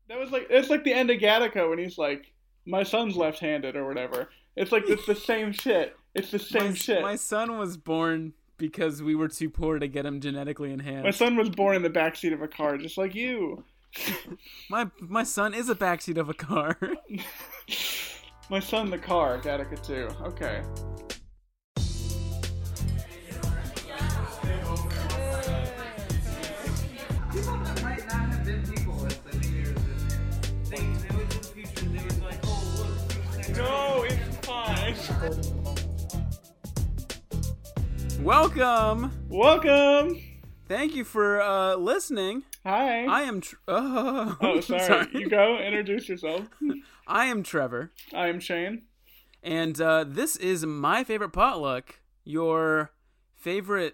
it's like the end of Gattaca when he's like, my son's left-handed or whatever. It's like it's the same shit. It's the same shit. My son was born because we were too poor to get him genetically enhanced. My son was born in the backseat of a car, just like you. My son is a backseat of a car. My son, the car, Gattaca 2. Okay. People that might not have been people at the New Year's this year. They looked in the future and they was like, oh, look. No, it's fine. Welcome. Thank you for listening. Hi. I am. Oh, sorry. You go. Introduce yourself. I am Trevor. I am Shane. And this is My Favorite Potluck, your favorite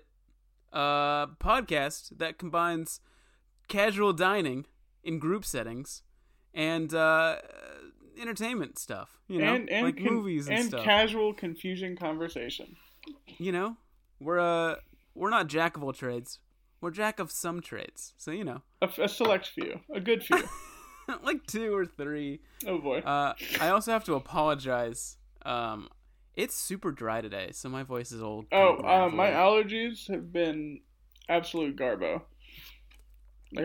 podcast that combines casual dining in group settings and entertainment stuff. You know, like movies and stuff. And casual, confusing conversation. You know, we're not jack of all trades. We're jack of some trades. So, you know. A select few. A good few. Like 2 or 3. Oh, boy. I also have to apologize. It's super dry today, so my voice is old. My allergies have been absolute garbo. Like,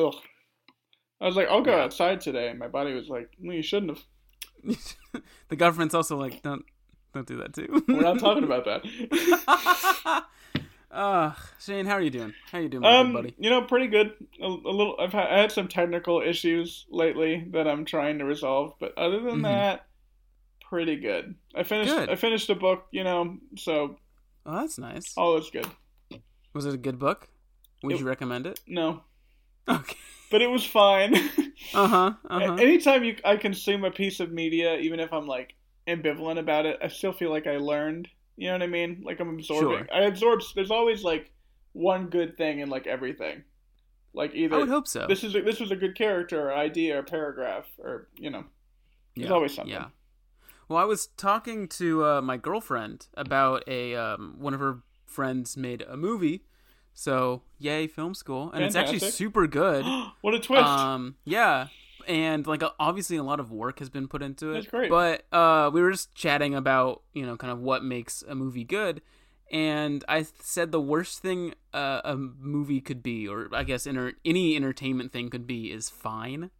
I was like, I'll go outside today, and my body was like, well, you shouldn't have. The government's also like, don't do that too. We're not talking about that. Shane, how are you doing? How you doing, buddy? You know, pretty good. A little. I had some technical issues lately that I'm trying to resolve, but other than that, pretty good. I finished a book, you know, so. Oh, that's nice. All is good. Was it a good book? Would you recommend it? No. Okay. But it was fine. Uh-huh. Anytime I consume a piece of media, even if I'm like ambivalent about it, I still feel like I learned. You know what I mean? Like I'm absorbing. Sure. There's always like one good thing in like everything. Like either I would hope so. This was a good character or idea or paragraph or, you know. There's always something. Yeah. Well, I was talking to my girlfriend about one of her friends made a movie. So, yay, film school. And Fantastic. It's actually super good. What a twist. Yeah. And, like, obviously a lot of work has been put into it. That's great. But we were just chatting about, you know, kind of what makes a movie good. And I said the worst thing a movie could be, or I guess any entertainment thing could be, is fine.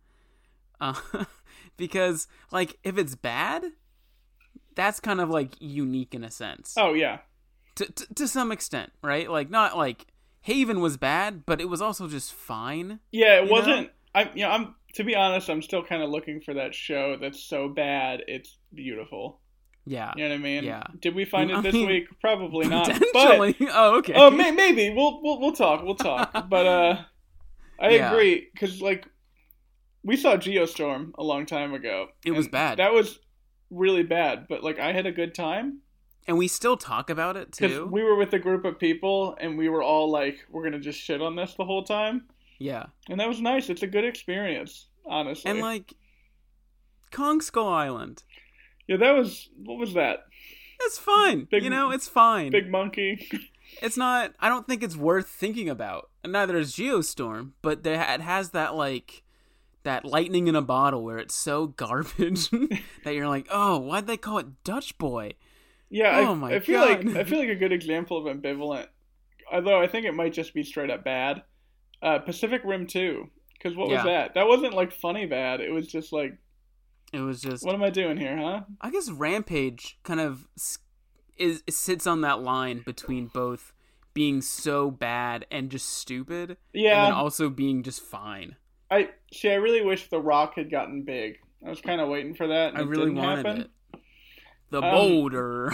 Because, like, if it's bad, that's kind of, like, unique in a sense. Oh, yeah. To some extent, right? Like, not like Haven was bad, but it was also just fine. Yeah, it wasn't. I'm to be honest, I'm still kind of looking for that show that's so bad it's beautiful. Yeah, you know what I mean. Yeah. Did we find it this week? Probably not. Potentially. But, oh, okay. Oh, maybe we'll talk. We'll talk. But I agree because like we saw Geostorm a long time ago. It was bad. That was really bad. But like I had a good time. And we still talk about it, too. Because we were with a group of people, and we were all like, we're going to just shit on this the whole time. Yeah. And that was nice. It's a good experience, honestly. And, like, Kong Skull Island. Yeah, what was that? It's fine. It's fine. Big monkey. It's not, I don't think it's worth thinking about. And neither is Geostorm, but it has that, like, that lightning in a bottle where it's so garbage that you're like, oh, why'd they call it Dutch Boy? Yeah, I feel like a good example of ambivalent, although I think it might just be straight up bad. Pacific Rim 2, because what was that? That wasn't like funny bad. It was just like, what am I doing here, huh? I guess Rampage kind of sits on that line between both being so bad and just stupid, and then also being just fine. I really wish The Rock had gotten big. I was kind of waiting for that. And I really wanted happen. it. The boulder.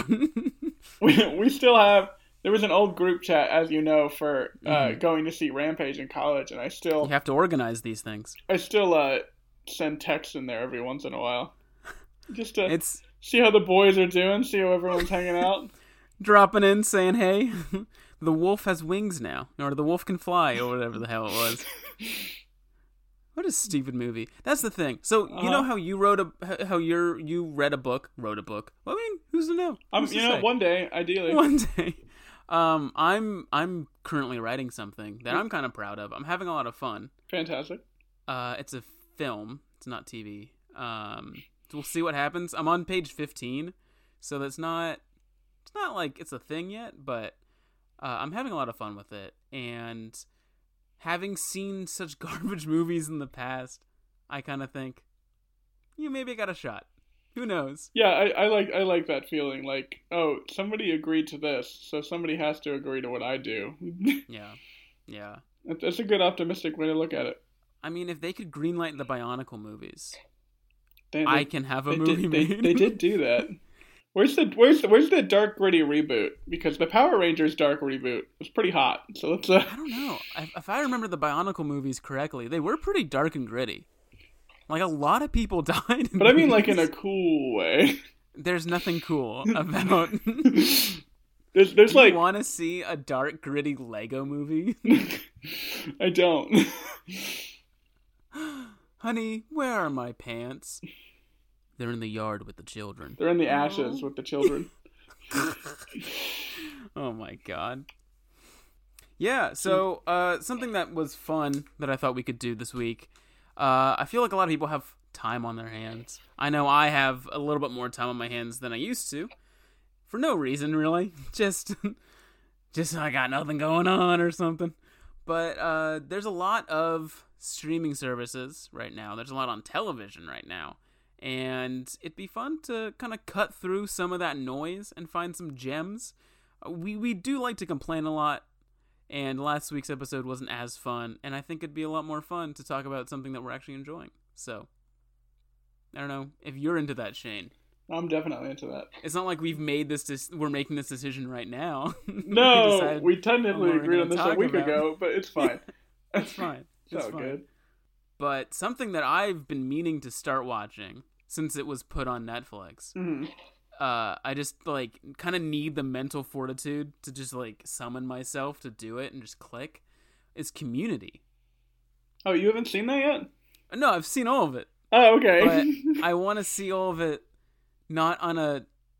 we still have. There was an old group chat, as you know, for going to see Rampage in college, and you have to organize these things. I still send texts in there every once in a while, just to see how the boys are doing, see how everyone's hanging out, dropping in, saying, "Hey, the wolf has wings now," or "The wolf can fly," or whatever the hell it was. What a stupid movie. That's the thing. So you know how you read a book. Well, I mean, who's to know? One day, ideally. One day. I'm currently writing something that I'm kind of proud of. I'm having a lot of fun. Fantastic. It's a film It's not TV. So we'll see what happens. I'm on page 15, so it's not like it's a thing yet, but I'm having a lot of fun with it. And having seen such garbage movies in the past, I kind of think, maybe I got a shot. Who knows? Yeah, I like that feeling. Like, oh, somebody agreed to this, so somebody has to agree to what I do. Yeah. That's a good optimistic way to look at it. I mean, if they could greenlight the Bionicle movies, They I can have a movie made. They did do that. Where's the dark gritty reboot? Because the Power Rangers dark reboot was pretty hot. So let's. I don't know. If I remember the Bionicle movies correctly, they were pretty dark and gritty. Like, a lot of people died. But I mean, like, in a cool way. There's nothing cool about. There's like. You want to see a dark gritty Lego movie? I don't. Honey, where are my pants? They're in the yard with the children. They're in the ashes with the children. Oh my god. Yeah, so something that was fun that I thought we could do this week. I feel like a lot of people have time on their hands. I know I have a little bit more time on my hands than I used to. For no reason, really. Just I got nothing going on or something. But there's a lot of streaming services right now. There's a lot on television right now. And it'd be fun to kind of cut through some of that noise and find some gems. We do like to complain a lot. And last week's episode wasn't as fun. And I think it'd be a lot more fun to talk about something that we're actually enjoying. So, I don't know if you're into that, Shane. I'm definitely into that. It's not like we're making this decision right now. No, we technically agreed on this a week ago, but it's fine. It's fine. It's fine. Good. But something that I've been meaning to start watching since it was put on Netflix, I just like kind of need the mental fortitude to just like summon myself to do it and just click, is Community. Oh, you haven't seen that yet? No, I've seen all of it. Oh, okay. But I want to see all of it not on a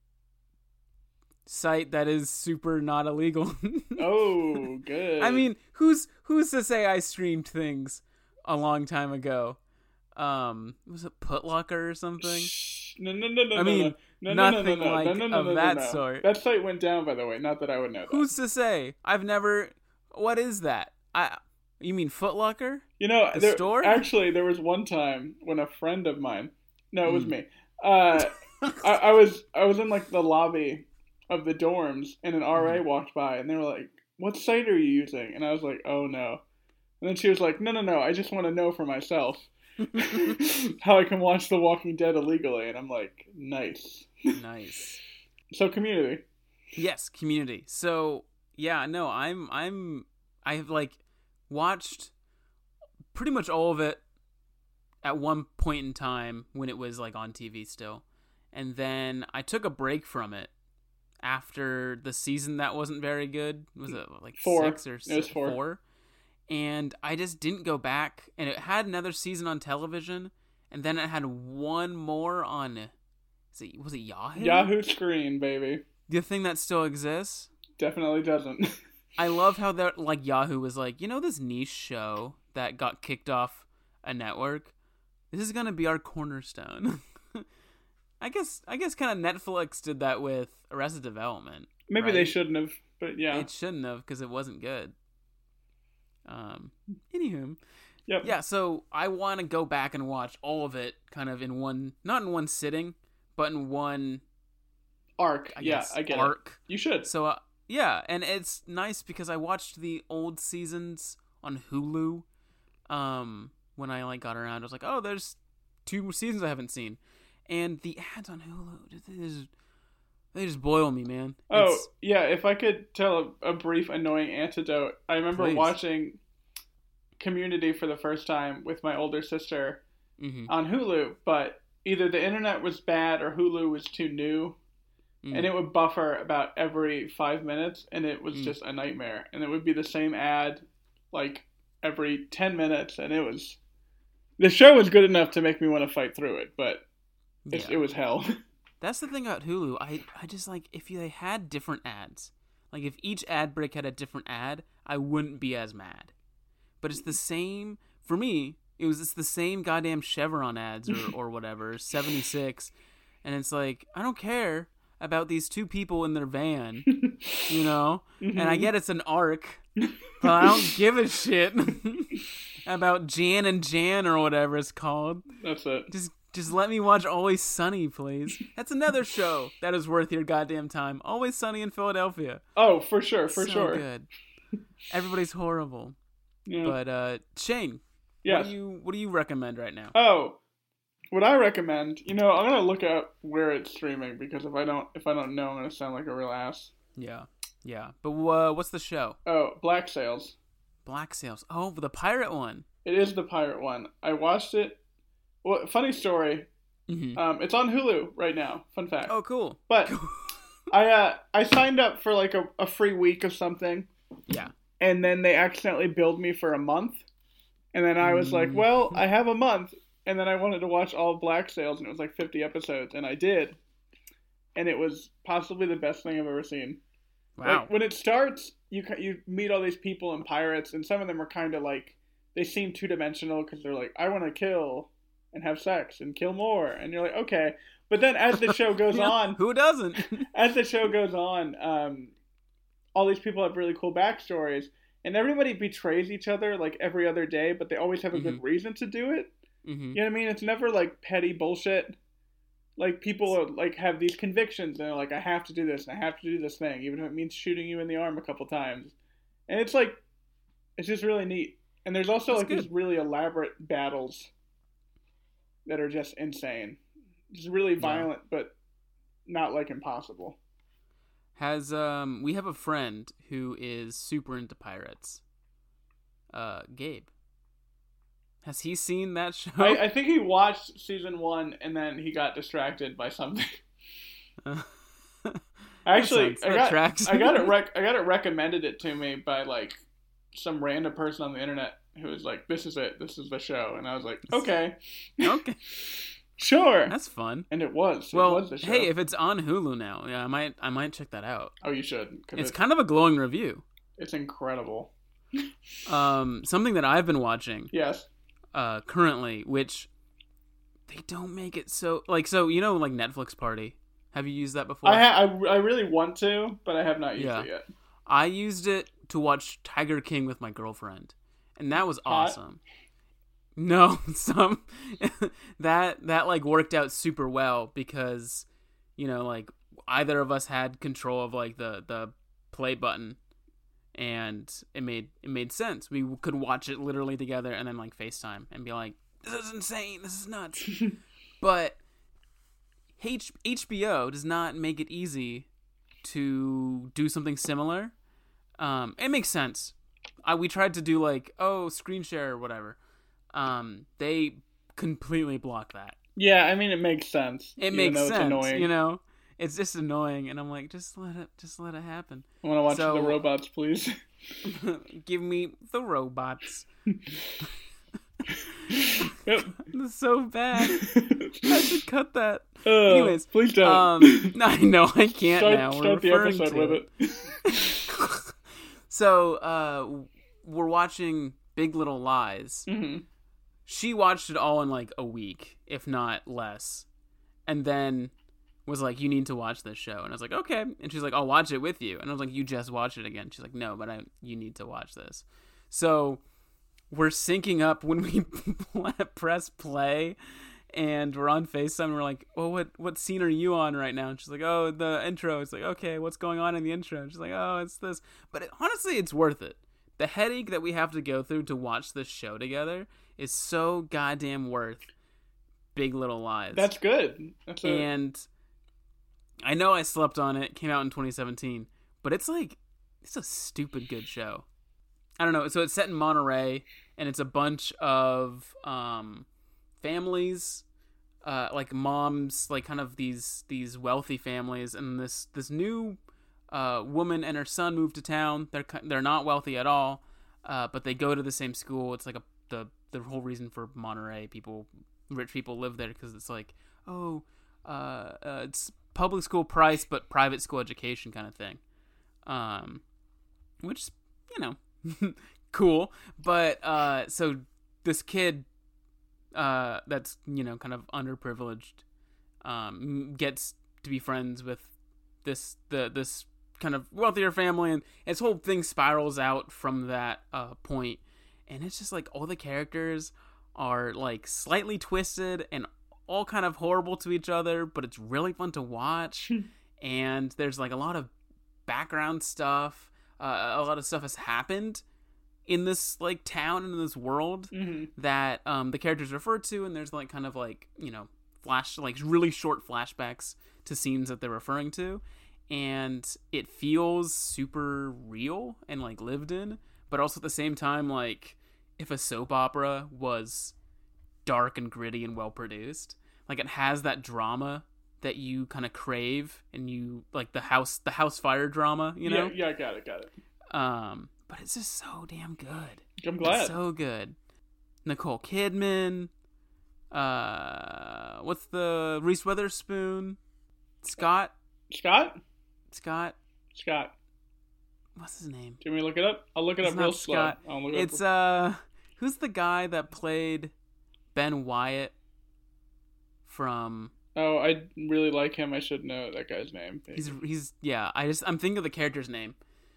site that is super not illegal. Oh, good. I mean, who's to say I streamed things a long time ago? Was it Putlocker or something? No. I mean, nothing like of that sort. That site went down, by the way. Not that I would know that. Who's to say? I've never. What is that? You mean Footlocker? You know, the store? Actually, there was one time when a friend of mine. No, it was me. I was in like the lobby of the dorms, and an RA walked by, and they were like, "What site are you using?" And I was like, "Oh no." And then she was like, No, I just want to know for myself how I can watch The Walking Dead illegally. And I'm like, nice. Nice. So Community. Yes, Community. So yeah, no, I've like watched pretty much all of it at one point in time when it was like on TV still. And then I took a break from it after the season that wasn't very good. Was it like 4? 6 or it was 4? And I just didn't go back. And it had another season on television. And then it had one more on... Was it Yahoo? Yahoo Screen, baby. The thing that still exists? Definitely doesn't. I love how like Yahoo was like, this niche show that got kicked off a network? This is going to be our cornerstone. I guess kind of Netflix did that with Arrested Development. Maybe right? they shouldn't have, but yeah. It shouldn't have because it wasn't good. Anywho. Yep. Yeah, so I want to go back and watch all of it kind of in one, not in one sitting, but in one arc. I get arc. It. You should. So, yeah, and it's nice because I watched the old seasons on Hulu. When I like got around, I was like, oh, there's 2 seasons I haven't seen. And the ads on Hulu, they just boil me, man. Yeah, if I could tell a brief annoying anecdote. I remember watching Community for the first time with my older sister on Hulu, but either the internet was bad or Hulu was too new, and it would buffer about every 5 minutes, and it was just a nightmare. And it would be the same ad like every 10 minutes, and the show was good enough to make me want to fight through it, but it was hell. That's the thing about Hulu. I just like, if they had different ads, like if each ad break had a different ad, I wouldn't be as mad. But it's the same, for me, it's the same goddamn Chevron ads or whatever, 76, and it's like, I don't care about these two people in their van, you know? Mm-hmm. And I get it's an arc, but I don't give a shit about Jan and Jan or whatever it's called. That's it. Just let me watch Always Sunny, please. That's another show that is worth your goddamn time. Always Sunny in Philadelphia. Oh, for sure, for so sure. Good. Everybody's horrible. Yeah. But Shane, yes. what do you recommend right now? Oh, what I recommend, I'm gonna look up where it's streaming, because if I don't know, I'm gonna sound like a real ass. Yeah. But what's the show? Oh, Black Sails. Black Sails. Oh, the pirate one. It is the pirate one. I watched it. Well, funny story. Mm-hmm. It's on Hulu right now. Fun fact. Oh, cool. But I signed up for like a free week of something. Yeah. And then they accidentally billed me for a month. And then I was like, well, I have a month. And then I wanted to watch all of Black Sails, and it was like 50 episodes, and I did. And it was possibly the best thing I've ever seen. Wow. Like, when it starts, you meet all these people and pirates, and some of them are kind of like, they seem two-dimensional because they're like, I want to kill and have sex and kill more. And you're like, okay. But then as the show goes on... Who doesn't? As the show goes on, all these people have really cool backstories, and everybody betrays each other like every other day, but they always have a good reason to do it. Mm-hmm. You know what I mean? It's never like petty bullshit. Like, people are, like, have these convictions, and they're like, I have to do this, and I have to do this thing, even if it means shooting you in the arm a couple times. And it's like, it's just really neat. And there's also these really elaborate battles that are just insane. Just really violent, but not like impossible. We have a friend who is super into pirates. Gabe. Has he seen that show? I think he watched season 1 and then he got distracted by something. Actually, I got it recommended it to me by like some random person on the internet who was like, "This is it. This is the show," and I was like, "Okay, okay, sure." That's fun. And it was. Well, it was the show. Hey, if it's on Hulu now, yeah, I might check that out. Oh, you should. It's kind of a glowing review. It's incredible. Something that I've been watching. Yes. Currently, which they don't make it so like Netflix Party. Have you used that before? I really want to, but I have not used it yet. I used it to watch Tiger King with my girlfriend, and that was awesome. No, that like worked out super well because, like either of us had control of like the play button. And it made sense. We could watch it literally together and then like FaceTime and be like, "This is insane. This is nuts." But HBO does not make it easy to do something similar. It makes sense. We tried to do like screen share or whatever. They completely block that. Yeah, I mean it makes sense. It makes sense. It's annoying. It's just annoying, and I'm like, just let it happen. I want to watch the robots, please. Give me the robots. Yep. That's so bad. I should cut that. Anyways, please don't. I know I can't now. Start the episode with it. So, we're watching Big Little Lies. Mm-hmm. She watched it all in like a week, if not less, and then was like, "You need to watch this show," and I was like, "Okay," and she's like, "I'll watch it with you," and I was like, "You just watch it again." She's like, "No, but you need to watch this." So we're syncing up when we press play, and we're on FaceTime. And we're like, "Well, what scene are you on right now?" And she's like, "Oh, the intro." It's like, "Okay, what's going on in the intro?" And she's like, "Oh, it's this." But honestly, it's worth it. The headache that we have to go through to watch this show together is so goddamn worth Big Little Lies. That's good. And I know I slept on it. Came out in 2017, but it's a stupid good show. I don't know. So it's set in Monterey, and it's a bunch of families, like moms, like kind of these wealthy families, and this new woman and her son move to town. They're not wealthy at all, but they go to the same school. It's like the whole reason for Monterey rich people live there because it's like it's public school price but private school education kind of thing, which cool. But so this kid that's kind of underprivileged gets to be friends with this kind of wealthier family, and its whole thing spirals out from that point. And it's just like all the characters are like slightly twisted and all kind of horrible to each other, but it's really fun to watch. And there's like a lot of background stuff. A lot of stuff has happened in this like town and in this world that the characters refer to, and there's like kind of like really short flashbacks to scenes that they're referring to, and it feels super real and like lived in, but also at the same time like if a soap opera was dark and gritty and well produced. Like it has that drama that you kind of crave, and you like the house fire drama, Yeah, I got it. But it's just so damn good. I'm glad. It's so good. Nicole Kidman. What's the Reese Witherspoon? Scott. What's his name? Do you want me to look it up? I'll look it up real slow. It's who's the guy that played Ben Wyatt from? Oh, I really like him. I should know that guy's name. He's yeah. I'm thinking of the character's name.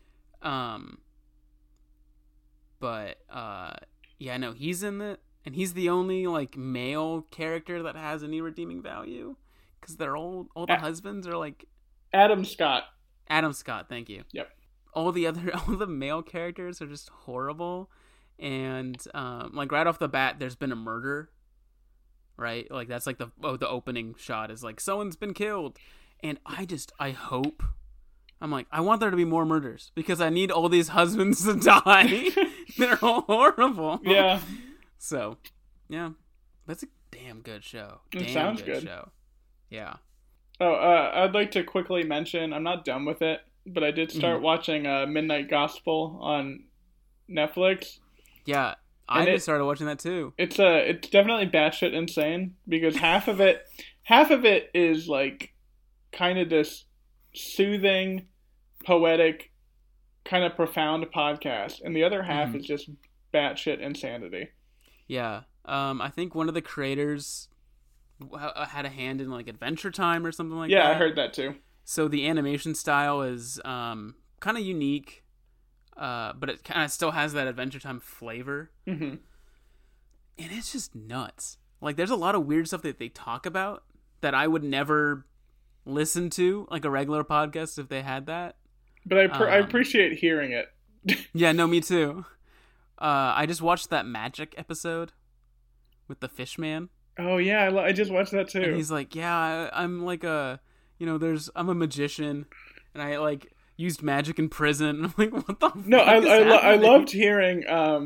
But yeah, no, he's in it, and he's the only like male character that has any redeeming value, because they're all the husbands are like Adam Scott. Thank you. Yep. All the male characters are just horrible, and like right off the bat, there's been a murder. Right, like that's like the opening shot is like someone's been killed, and I hope. I'm like, I want there to be more murders because I need all these husbands to die. They're all horrible. Yeah. So, yeah, that's a damn good show. It sounds good. Show. Yeah. Oh, I'd like to quickly mention, I'm not done with it, but I did start watching Midnight Gospel on Netflix. Yeah, I just started watching that too. It's definitely batshit insane, because half of it is like kind of this soothing, poetic, kind of profound podcast, and the other half is just batshit insanity. Yeah, I think one of the creators had a hand in like Adventure Time or something like that. Yeah, I heard that too. So the animation style is kind of unique, but it kind of still has that Adventure Time flavor. Mm-hmm. And it's just nuts. Like, there's a lot of weird stuff that they talk about that I would never listen to, like a regular podcast, if they had that. But I appreciate hearing it. Yeah, no, me too. I just watched that Magic episode with the fish man. Oh yeah, I just watched that too. And he's like, yeah, I'm like I'm a magician, and I like used magic in prison. I'm like, what the fuck? No, I loved hearing,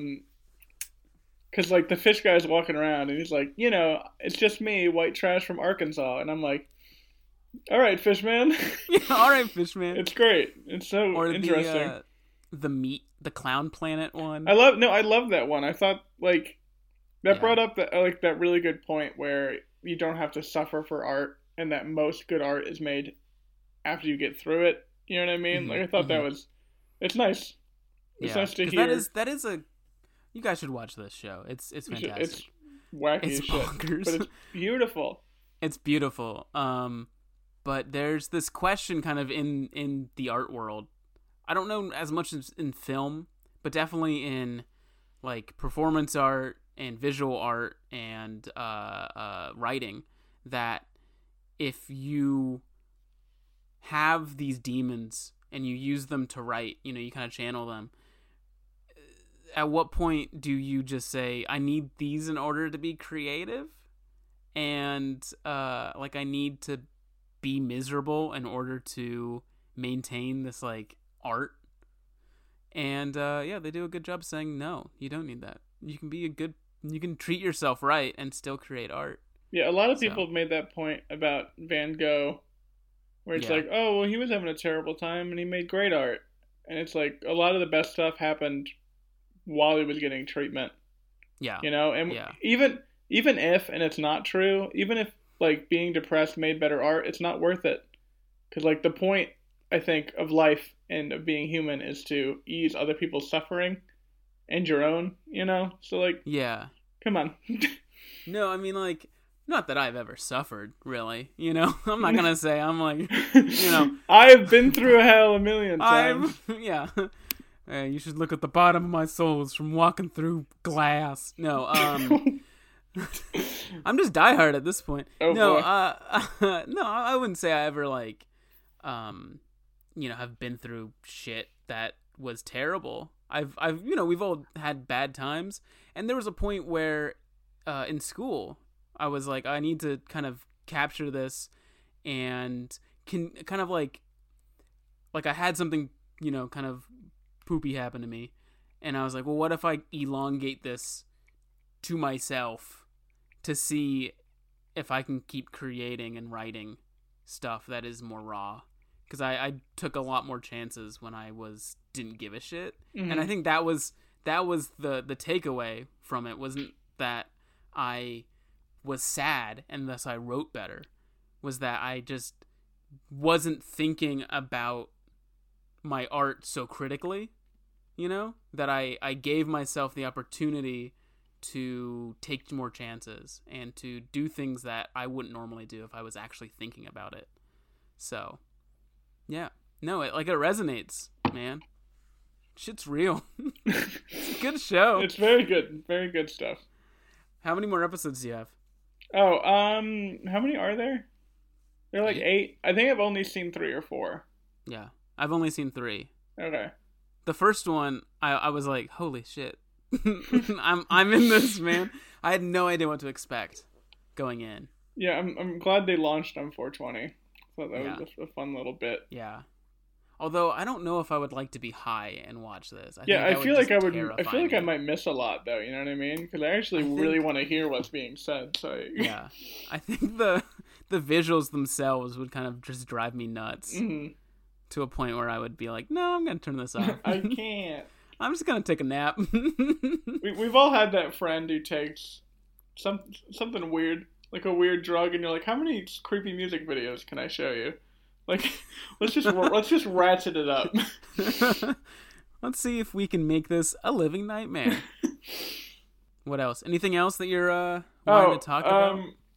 because like the fish guy's walking around and he's like, it's just me, white trash from Arkansas, and I'm like, all right, fish man. Yeah, all right, fish man. It's great. It's so interesting. The Clown Planet one. I love that one. I thought like that brought up that really good point where you don't have to suffer for art, and that most good art is made after you get through it. You know what I mean? Mm-hmm. Like I thought it's nice. It's nice to hear. That is you guys should watch this show. It's fantastic. It's wacky as shit, bonkers. but it's beautiful. It's beautiful. But there's this question kind of in the art world. I don't know as much as in film, but definitely in like performance art and visual art and writing, that if you have these demons and you use them to write, you kind of channel them, at what point do you just say, I need these in order to be creative? And like I need to be miserable in order to maintain this like art? And they do a good job saying, no, you don't need that. You can treat yourself right and still create art. Yeah, a lot of people have made that point about Van Gogh, where it's like, oh, well, he was having a terrible time and he made great art. And it's like, a lot of the best stuff happened while he was getting treatment. Yeah. And even if, and it's not true, even if like being depressed made better art, it's not worth it. Because like the point, I think, of life and of being human is to ease other people's suffering and your own, So like, yeah, come on. No, I mean, like, not that I've ever suffered, really. You know, I'm not gonna say I'm like, you know, I've been through hell a million times. Yeah. You should look at the bottom of my soles from walking through glass. No, I'm just diehard at this point. Oh, no, boy. No, I wouldn't say I ever like, you know, have been through shit that was terrible. I've, you know, we've all had bad times, and there was a point where, in school, I was like, I need to kind of capture this, and can kind of like I had something, you know, kind of poopy happen to me, and I was like, well, what if I elongate this to myself to see if I can keep creating and writing stuff that is more raw, because I took a lot more chances when I didn't give a shit. Mm-hmm. And I think that was the takeaway from it. Wasn't that I was sad and thus I wrote better, was that I just wasn't thinking about my art so critically, you know, that I gave myself the opportunity to take more chances and to do things that I wouldn't normally do if I was actually thinking about it. So, yeah. No, it resonates, man. Shit's real. It's a good show. It's very good. Very good stuff. How many more episodes do you have? Oh, how many are there? There are like 8. I think I've only seen 3 or 4. Yeah. I've only seen 3. Okay. The first one, I was like, holy shit. I'm in this, man. I had no idea what to expect going in. Yeah, I'm glad they launched on 420. So that was a fun little bit. Yeah. Although I don't know if I would like to be high and watch this. I feel like I might miss a lot though. You know what I mean? Because I actually really want to hear what's being said. So yeah, I think the visuals themselves would kind of just drive me nuts to a point where I would be like, no, I'm gonna turn this off. I can't. I'm just gonna take a nap. We've all had that friend who takes something weird, like a weird drug, and you're like, how many creepy music videos can I show you? Like, let's just ratchet it up. Let's see if we can make this a living nightmare. What else? Anything else that you're wanting to talk about?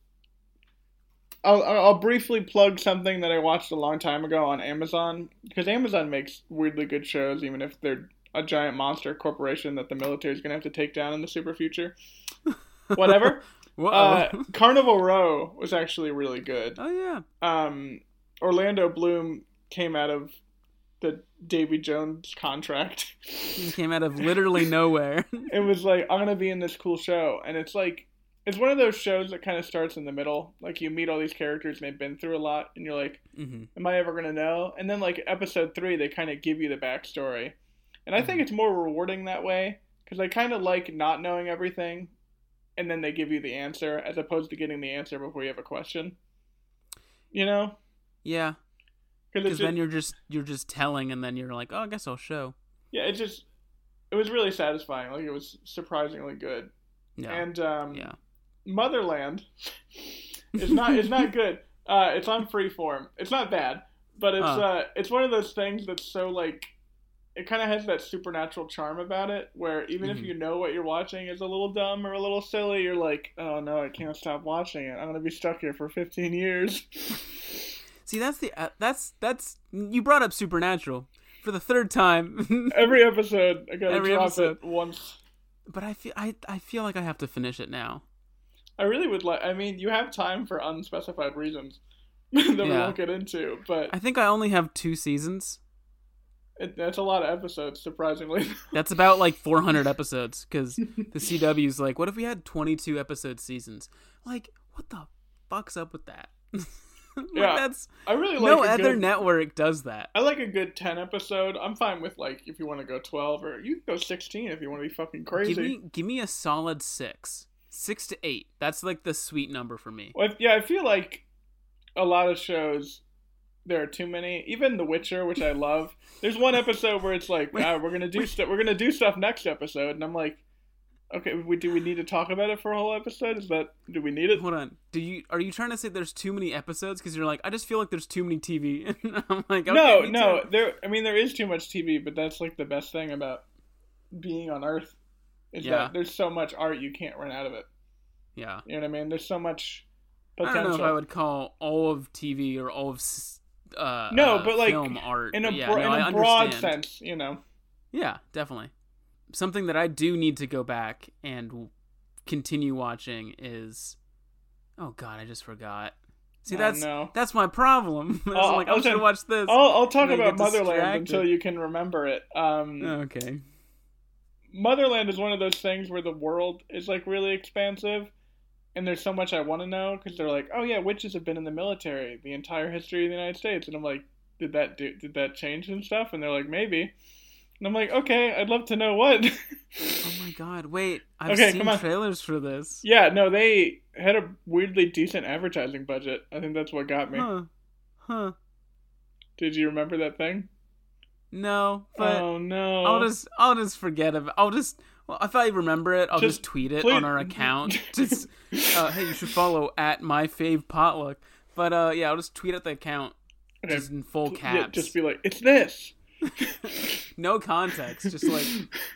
I'll briefly plug something that I watched a long time ago on Amazon, because Amazon makes weirdly good shows, even if they're a giant monster corporation that the military is going to have to take down in the super future. Whatever. Carnival Row was actually really good. Oh, yeah. Orlando Bloom came out of the Davy Jones contract. He came out of literally nowhere. It was like, I'm going to be in this cool show. And it's like, it's one of those shows that kind of starts in the middle. Like, you meet all these characters and they've been through a lot. And you're like, am I ever going to know? And then, like, episode 3, they kind of give you the backstory. And I think it's more rewarding that way. Because I kind of like not knowing everything. And then they give you the answer. As opposed to getting the answer before you have a question. You know? Yeah. Because then you're just telling, and then you're like, oh, I guess I'll show. Yeah, it was really satisfying. Like, it was surprisingly good. Yeah. And Motherland is not good. It's on Freeform. It's not bad, but it's one of those things that's so like, it kind of has that supernatural charm about it, where even if you know what you're watching is a little dumb or a little silly, you're like, oh no, I can't stop watching it. I'm gonna be stuck here for 15 years. See, that's you brought up Supernatural for the 3rd time. Every episode, I gotta drop it once. But I feel like I have to finish it now. I really would like. I mean, you have time for unspecified reasons that we won't get into. But I think I only have 2 seasons. That's a lot of episodes, surprisingly. That's about like 400 episodes, because the CW's like, what if we had 22 episode seasons? Like, what the fuck's up with that? I really like no other network does that. I like a good 10 episode. I'm fine with, like, if you want to go 12, or you can go 16 if you want to be fucking crazy. Give me a solid 6 to 8. That's like the sweet number for me. Well, yeah, I feel like a lot of shows, there are too many. Even The Witcher, which I love. There's one episode where it's like, we're gonna do stuff. We're gonna do stuff next episode, and I'm like, okay, do we need to talk about it for a whole episode? Do we need it? Hold on. Are you trying to say there's too many episodes? Because you're like, I just feel like there's too many TV. And I'm like, okay, no. There is too much TV, but that's like the best thing about being on Earth is that there's so much art you can't run out of it. Yeah. You know what I mean? There's so much potential. I don't know if I would call all of TV or all of no, but like film art. In a, in a broad sense, you know. Yeah, definitely. Something that I do need to go back and continue watching is... Oh, God, I just forgot. See, that's my problem. I'm going to watch this. I'll talk about Motherland until you can remember it. Okay. Motherland is one of those things where the world is like really expansive, and there's so much I want to know, because they're like, oh yeah, witches have been in the military the entire history of the United States, and I'm like, did that change and stuff? And they're like, maybe. And I'm like, okay, I'd love to know what. Oh my God, wait, I've seen trailers for this. Yeah, no, they had a weirdly decent advertising budget. I think that's what got me. Huh. Did you remember that thing? No, but oh no. I'll just forget it. If I remember it, I'll just tweet it on our account. Just hey, you should follow @myfavepotluck. But yeah, I'll just tweet at the account just in full caps. Yeah, just be like, it's this. No context, just like.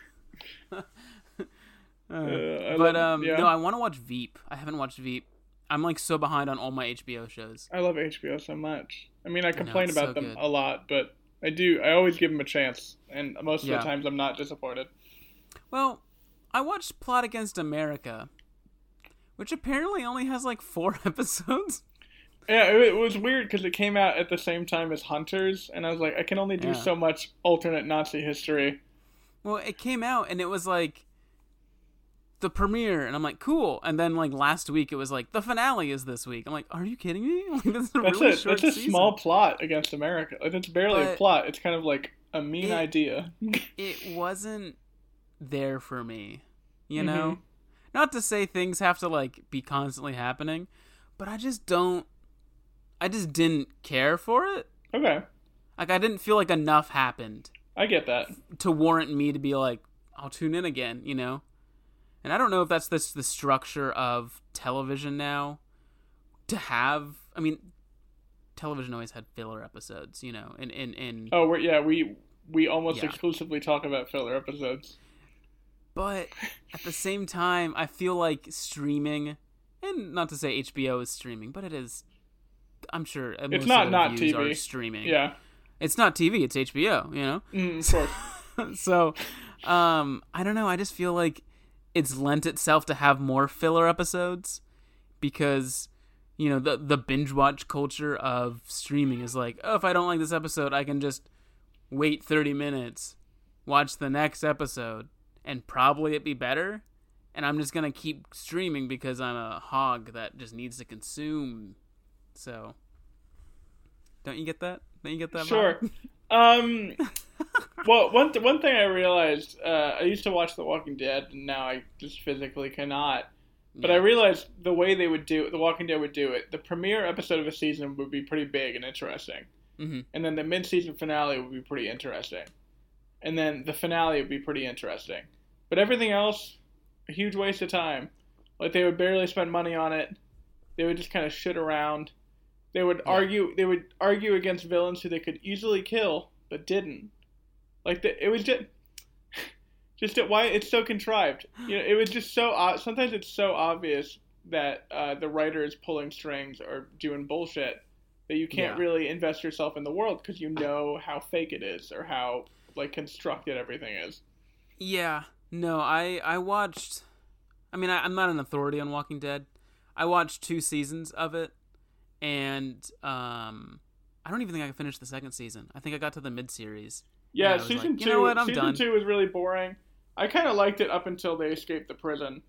No, I want to watch Veep. I haven't watched Veep. I'm like so behind on all my HBO shows. I love HBO so much. I mean, I complain about them a lot, but I always give them a chance, and most of the times I'm not disappointed. Well, I watched Plot Against America, which apparently only has like 4 episodes. Yeah, it was weird because it came out at the same time as Hunters, and I was like, I can only do so much alternate Nazi history. Well, it came out, and it was like the premiere, and I'm like, cool. And then like last week, it was like the finale is this week. I'm like, are you kidding me? Like, that's a small plot against America. Like, it's barely a plot. It's kind of like a mean idea. It wasn't there for me, you know. Not to say things have to like be constantly happening, but I just didn't care for it. Okay. Like, I didn't feel like enough happened. I get that. To warrant me to be like, I'll tune in again, you know? And I don't know if that's the structure of television now. To have... I mean, television always had filler episodes, you know? Oh, we almost exclusively talk about filler episodes. But at the same time, I feel like streaming... And not to say HBO is streaming, but it is... I'm sure most it's not TV TV. Are streaming. Yeah, it's not TV. It's HBO. You know. Of course. So, I don't know. I just feel like it's lent itself to have more filler episodes because, you know, the binge watch culture of streaming is like, oh, if I don't like this episode, I can just wait 30 minutes, watch the next episode, and probably it'd be better. And I'm just gonna keep streaming because I'm a hog that just needs to consume. So, don't you get that? Don't you get that? Sure. Well, one thing I realized, I used to watch The Walking Dead, and now I just physically cannot. But I realized the way they would do it, The Walking Dead would do it, the premiere episode of a season would be pretty big and interesting. Mm-hmm. And then the mid-season finale would be pretty interesting. And then the finale would be pretty interesting. But everything else, a huge waste of time. Like, they would barely spend money on it. They would just kind of shit around. They would argue. They would argue against villains who they could easily kill, but didn't. Like it was just why it's so contrived. You know, it was just so. Sometimes it's so obvious that the writer is pulling strings or doing bullshit that you can't really invest yourself in the world because you know how fake it is or how like constructed everything is. Yeah. No, I watched. I mean, I'm not an authority on Walking Dead. I watched 2 seasons of it. And I don't even think I finished the second season. I think I got to the mid-series. Yeah, season 2. You know what? I'm season done. 2 was really boring. I kind of liked it up until they escaped the prison.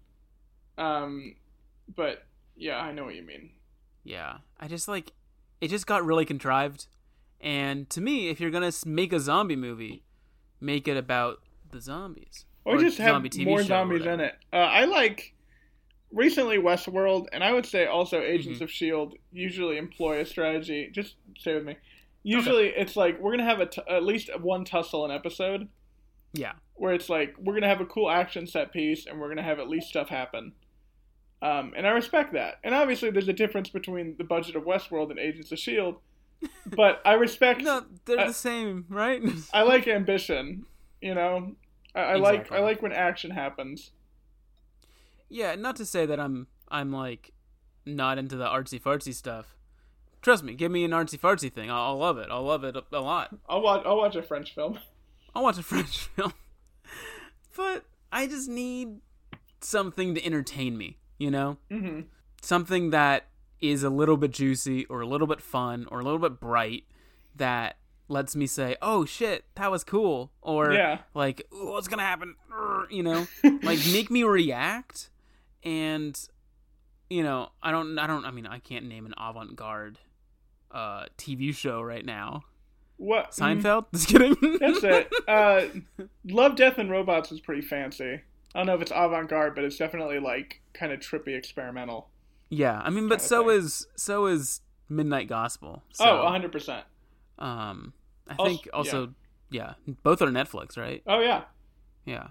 But yeah, I know what you mean. Yeah, I just like it. Just got really contrived. And to me, if you're gonna make a zombie movie, make it about the zombies. Or just have more zombies in it. I like. Recently, Westworld, and I would say also Agents of S.H.I.E.L.D. usually employ a strategy. Just stay with me. Usually, it's like, we're going to have at least one tussle an episode. Yeah. Where it's like, we're going to have a cool action set piece, and we're going to have at least stuff happen. And I respect that. And obviously, there's a difference between the budget of Westworld and Agents of S.H.I.E.L.D., but I respect... No, they're the same, right? I like ambition, you know? I like when action happens. Yeah, not to say that I'm I'm like not into the artsy fartsy stuff. Trust me, give me an artsy fartsy thing. I'll love it. I'll love it a lot. I'll watch a French film. I'll watch a French film. But I just need something to entertain me, you know? Mm-hmm. Something that is a little bit juicy or a little bit fun or a little bit bright that lets me say, oh shit, that was cool. Or like, what's gonna happen? You know? Like, make me react. And, you know, I mean, I can't name an avant-garde TV show right now. What? Seinfeld? Just kidding. That's it. Love, Death, and Robots is pretty fancy. I don't know if it's avant-garde, but it's definitely like kind of trippy experimental. Yeah, I mean, but so is Midnight Gospel. So, 100%. I think also, yeah, both are Netflix, right? Oh yeah. Yeah.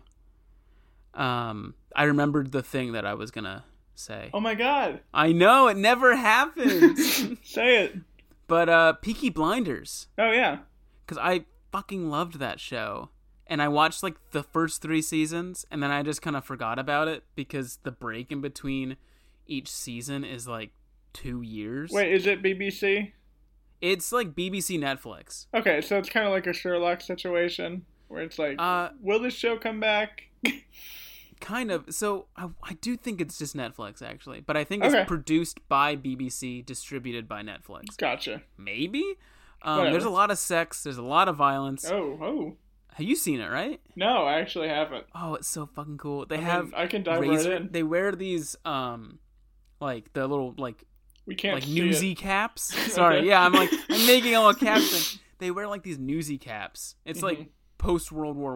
I remembered the thing that I was gonna say. Oh my god. I know, it never happens. Say it. But Peaky Blinders. Oh yeah. Because I fucking loved that show. And I watched like the first 3 seasons, and then I just kind of forgot about it because the break in between each season is like 2 years. Wait, is it BBC? It's like BBC Netflix. Okay, so it's kind of like a Sherlock situation where it's like, will this show come back? Kind of. So I do think it's just Netflix, actually. But I think it's produced by BBC, distributed by Netflix. Gotcha. Maybe? There's a lot of sex. There's a lot of violence. Oh. Have you seen it, right? No, I actually haven't. Oh, it's so fucking cool. I can dive right in. They wear these, like, the little, like... We can't like see newsy it. caps. Sorry, Okay. yeah, I'm making a little caption. They wear like these newsy caps. It's like post World War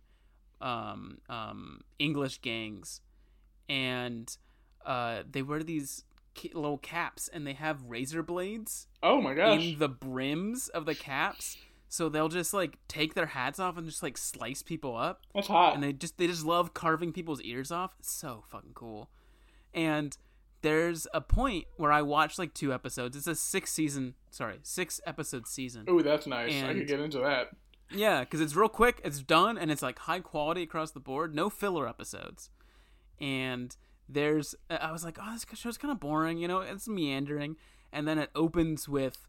I, English gangs, and they wear these little caps, and they have razor blades. Oh my gosh! In the brims of the caps, so they'll just like take their hats off and just like slice people up. That's hot. And they just love carving people's ears off. It's so fucking cool. And there's a point where I watched like 2 episodes. It's a 6 episode season. Ooh, that's nice. And I could get into that. Yeah, because it's real quick, it's done, and it's like high quality across the board. No filler episodes. And I was like, oh, this show's kind of boring, you know, it's meandering. And then it opens with,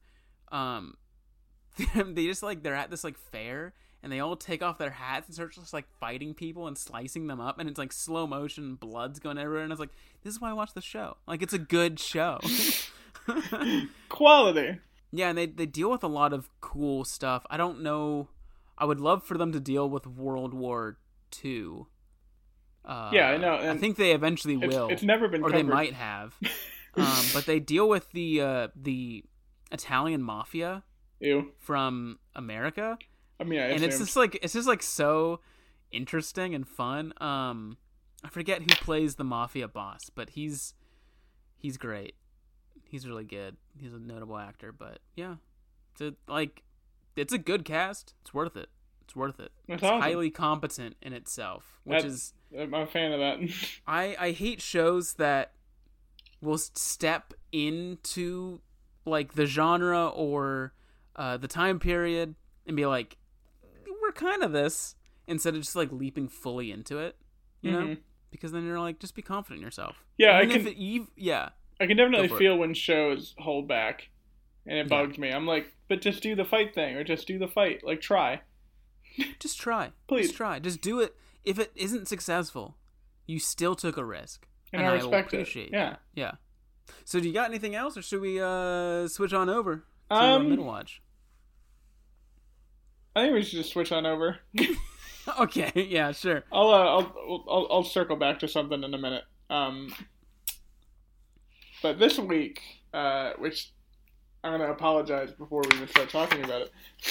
they just like, they're at this like fair, and they all take off their hats and start just like fighting people and slicing them up, and it's like slow motion, blood's going everywhere, and I was like, this is why I watch the show. Like, it's a good show. Quality. Yeah, and they deal with a lot of cool stuff. I don't know, I would love for them to deal with World War II. Yeah, I know. I think they eventually will. It's never been covered. They might have. But they deal with the Italian mafia. Ew. From America. I mean, and it's just like so interesting and fun. I forget who plays the mafia boss, but he's great. He's really good. He's a notable actor, but yeah, it's a good cast. It's worth it. It's awesome. Highly competent in itself, I'm a fan of that. I hate shows that will step into like the genre or the time period and be like, we're kind of this, instead of just like leaping fully into it, you know? Because then you're like, just be confident in yourself. Yeah, I can definitely feel when shows hold back, and it bugs me. I'm like, but just do the fight thing, or just do the fight. Like, try. Just try. Please. Just try. Just do it. If it isn't successful, you still took a risk. And I respect will appreciate it. Yeah. Yeah. So do you got anything else, or should we switch on over to Middle Watch? I think we should just switch on over. Okay, yeah, sure. I'll circle back to something in a minute. But this week, which I'm gonna apologize before we even start talking about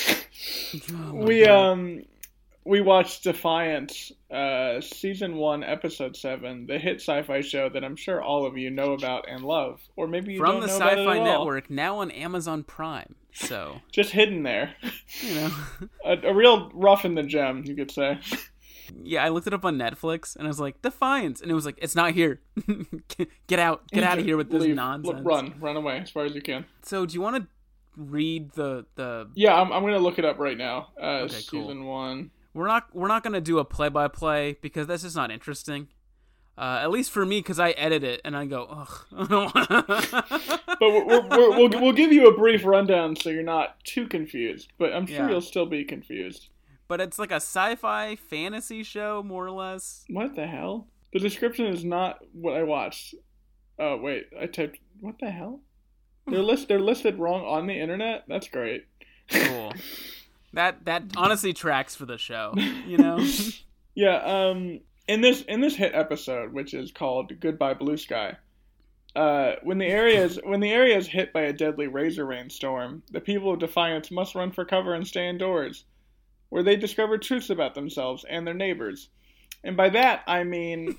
it. We watched Defiance, season 1, episode 7, the hit sci-fi show that I'm sure all of you know about and love, or maybe you don't know about it at all. From the Sci-Fi Network, now on Amazon Prime. So just hidden there, you know, a real rough in the gem, you could say. Yeah, I looked it up on Netflix and I was like, Defiance, and it was like, it's not here. Get out of here with this nonsense. Run away as far as you can. So, do you want to read the? Yeah, I'm gonna look it up right now. Okay, season cool. 1. We're not gonna do a play-by-play because that's just not interesting. At least for me, because I edit it and I go, ugh. But we'll give you a brief rundown so you're not too confused. But I'm sure you'll still be confused. But it's like a sci-fi fantasy show, more or less. What the hell? The description is not what I watched. Oh wait, I typed. What the hell? They're listed wrong on the internet. That's great. Cool. That honestly tracks for the show. You know. Yeah. In this hit episode, which is called "Goodbye Blue Sky," when the area is hit by a deadly razor rain storm, the people of Defiance must run for cover and stay indoors, where they discover truths about themselves and their neighbors. And by that, I mean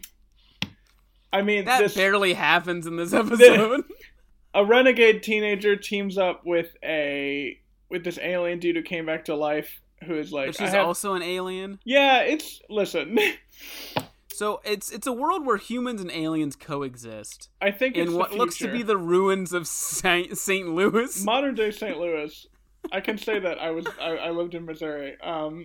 that barely happens in this episode. A renegade teenager teams up with this alien dude who came back to life, who is like, but she's also an alien. Yeah, listen. So it's a world where humans and aliens coexist. I think it's in what looks to be the ruins of St. Louis, modern day St. Louis. I can say that I lived in Missouri.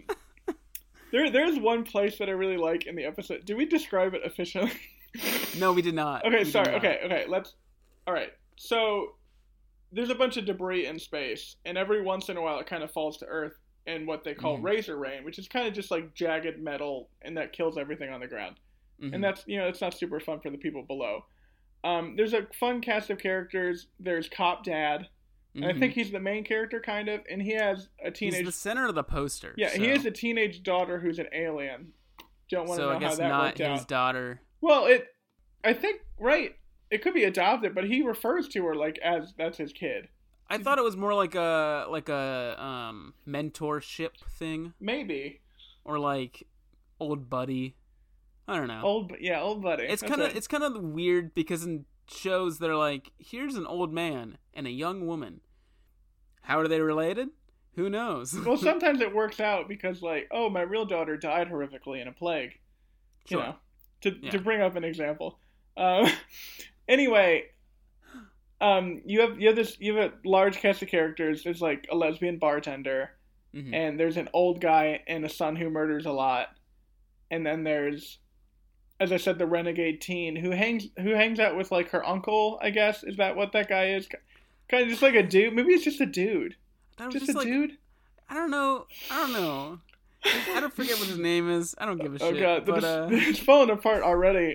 There's one place that I really like in the episode. Did we describe it officially? No, we did not. Okay, sorry. Okay. All right. So there's a bunch of debris in space, and every once in a while it kind of falls to Earth in what they call razor rain, which is kind of just like jagged metal, and that kills everything on the ground. And that's, it's not super fun for the people below. There's a fun cast of characters. There's Cop Dad, and I think he's the main character, kind of, and he has a teenage... He's the center of the poster. Yeah, so. He has a teenage daughter who's an alien. Don't want to know how that worked out. So I guess not his daughter. Well, I think, right, it could be adopted, but he refers to her like as that's his kid. I thought it was more like a mentorship thing. Maybe. Or like old buddy. I don't know. Old buddy. It's kind of weird because in shows they're like, here's an old man and a young woman. How are they related? Who knows? Well, sometimes it works out because like, oh, my real daughter died horrifically in a plague. Sure. To bring up an example. Anyway, you have a large cast of characters. There's like a lesbian bartender, and there's an old guy and a son who murders a lot, and then there's, as I said, the renegade teen who hangs out with like her uncle. I guess is that what that guy is? Kind of just like a dude. Maybe it's just a dude. Just a dude. I don't know. I don't forget what his name is. I don't give a shit. Oh god, it's falling apart already.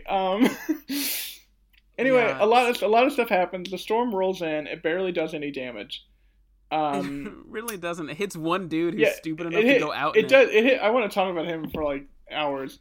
Anyway, yeah. a lot of stuff happens. The storm rolls in. It barely does any damage. It really doesn't. It hits one dude who's stupid enough to go out. It does. It hit. I want to talk about him for like hours.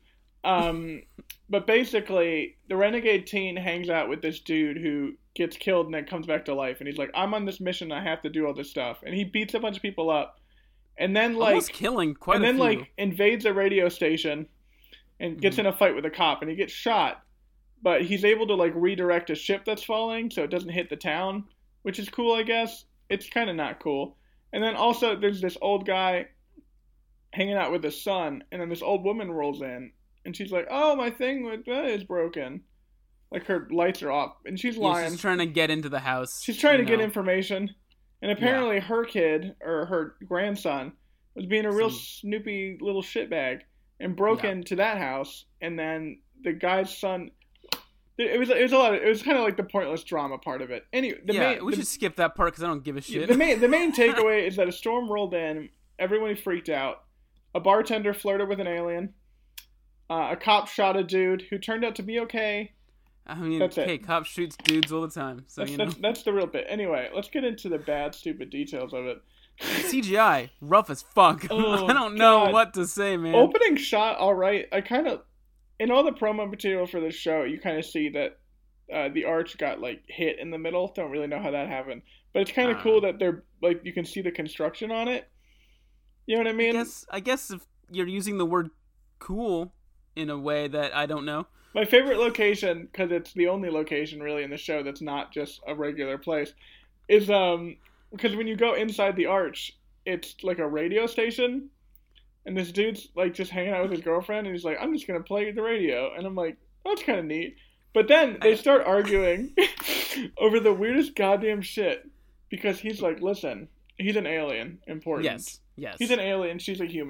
But basically, the renegade teen hangs out with this dude who gets killed and then comes back to life. And he's like, I'm on this mission. I have to do all this stuff. And he beats a bunch of people up. And then almost killing quite a few. And then like invades a radio station and gets in a fight with a cop. And he gets shot. But he's able to like redirect a ship that's falling so it doesn't hit the town, which is cool, I guess. It's kind of not cool. And then also there's this old guy hanging out with his son, and then this old woman rolls in, and she's like, "Oh, my thing is broken." Like her lights are off, and she's lying. She's trying to get into the house. She's trying to get information, and apparently her kid or her grandson was being a real snoopy little shitbag and broke into that house, and then the guy's son. It was a lot. It was kind of like the pointless drama part of it. Anyway, we should skip that part because I don't give a shit. The main takeaway is that a storm rolled in. Everyone freaked out. A bartender flirted with an alien. A cop shot a dude who turned out to be okay. I mean, hey, cops shoots dudes all the time. So that's the real bit. Anyway, let's get into the bad, stupid details of it. CGI, rough as fuck. Oh, I don't know what to say, man. Opening shot, all right. In all the promo material for this show, you kind of see that the arch got like hit in the middle. Don't really know how that happened, but it's kind of cool that they're like you can see the construction on it. You know what I mean? I guess if you're using the word "cool" in a way that I don't know. My favorite location, because it's the only location really in the show that's not just a regular place, is because when you go inside the arch, it's like a radio station. And this dude's like just hanging out with his girlfriend, and he's like, "I'm just gonna play the radio," and I'm like, oh, "That's kind of neat." But then they start arguing over the weirdest goddamn shit because he's like, "Listen, he's an alien, important. Yes. He's an alien. She's a human.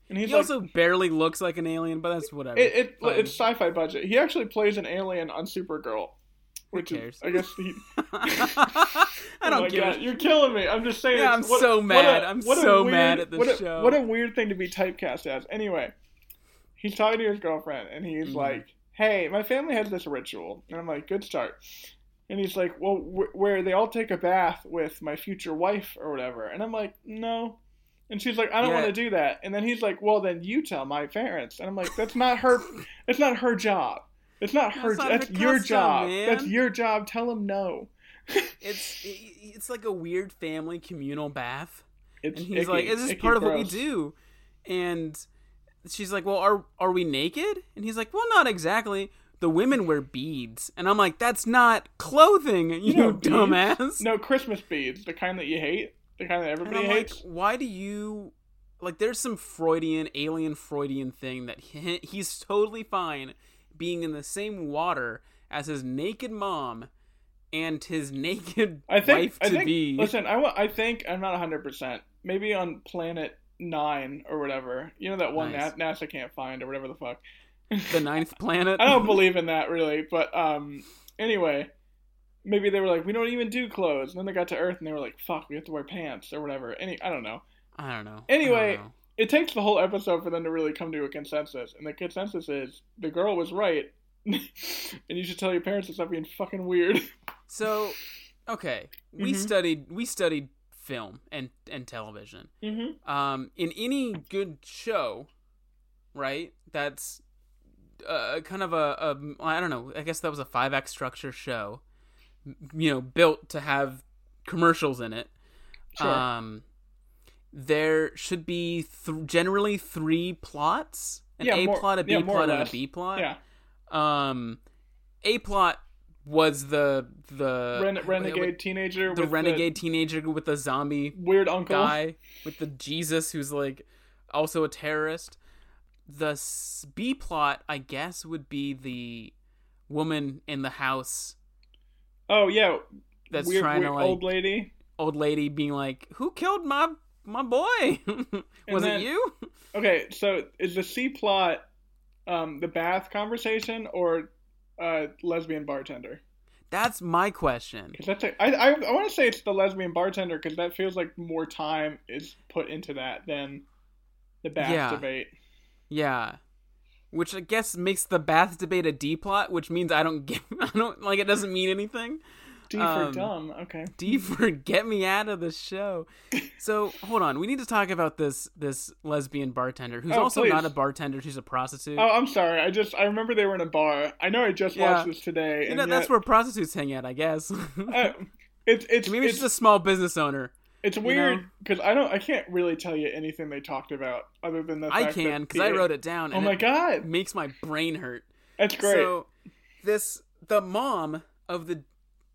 And he also barely looks like an alien, but that's whatever. It's sci-fi budget. He actually plays an alien on Supergirl. Which is, I guess he... I don't give it. You're killing me. I'm just saying. Yeah, I'm so mad. I'm so mad at this show. What a weird thing to be typecast as. Anyway, he's talking to his girlfriend, and he's like, hey, my family has this ritual. And I'm like, good start. And he's like, well, where they all take a bath with my future wife or whatever. And I'm like, no. And she's like, I don't want to do that. And then he's like, well, then you tell my parents. And I'm like, that's not her job. It's not her. That's your job. Man. That's your job. Tell him no. It's like a weird family communal bath. And he's icky, like, "Is this part of what we do?" And she's like, "Well, are we naked?" And he's like, "Well, not exactly. The women wear beads." And I'm like, "That's not clothing, you dumbass." No, Christmas beads, the kind that you hate, the kind that everybody hates. Like, why do you like? There's some alien Freudian thing that he's totally fine being in the same water as his naked mom and his naked wife-to-be. Listen, I think, I'm not 100%, maybe on Planet 9 or whatever. You know that one NASA can't find or whatever the fuck. The 9th planet? I don't believe in that, really. But anyway, maybe they were like, we don't even do clothes. And then they got to Earth and they were like, fuck, we have to wear pants or whatever. I don't know. Anyway, it takes the whole episode for them to really come to a consensus. And the consensus is, the girl was right. And you should tell your parents to stop being fucking weird. So, okay. We studied film and television. In any good show, right, that's kind of a I don't know, I guess that was a 5-act structure show, built to have commercials in it. Sure. There should be generally 3 plots. An A plot, a B plot, and a B plot. Yeah. A plot was the renegade teenager. The renegade teenager with the zombie weird uncle guy with the Jesus who's like also a terrorist. The B plot, I guess, would be the woman in the house. Oh yeah, that's weird, trying to like old lady being like, who killed my boy? Was it you? Okay, so is the C plot the bath conversation or lesbian bartender? That's my question. Because I want to say it's the lesbian bartender because that feels like more time is put into that than the bath debate. Yeah. Which I guess makes the bath debate a D plot, which means I don't like it doesn't mean anything. D for dumb. Okay. D for get me out of the show. So hold on, we need to talk about this lesbian bartender who's also not a bartender; she's a prostitute. Oh, I'm sorry. I remember they were in a bar. I know I just watched this today. And that's where prostitutes hang out, I guess. It's maybe she's a small business owner. It's weird because I can't really tell you anything they talked about other than the fact I can because I wrote it down. And oh my god, it makes my brain hurt. That's great. So the mom of the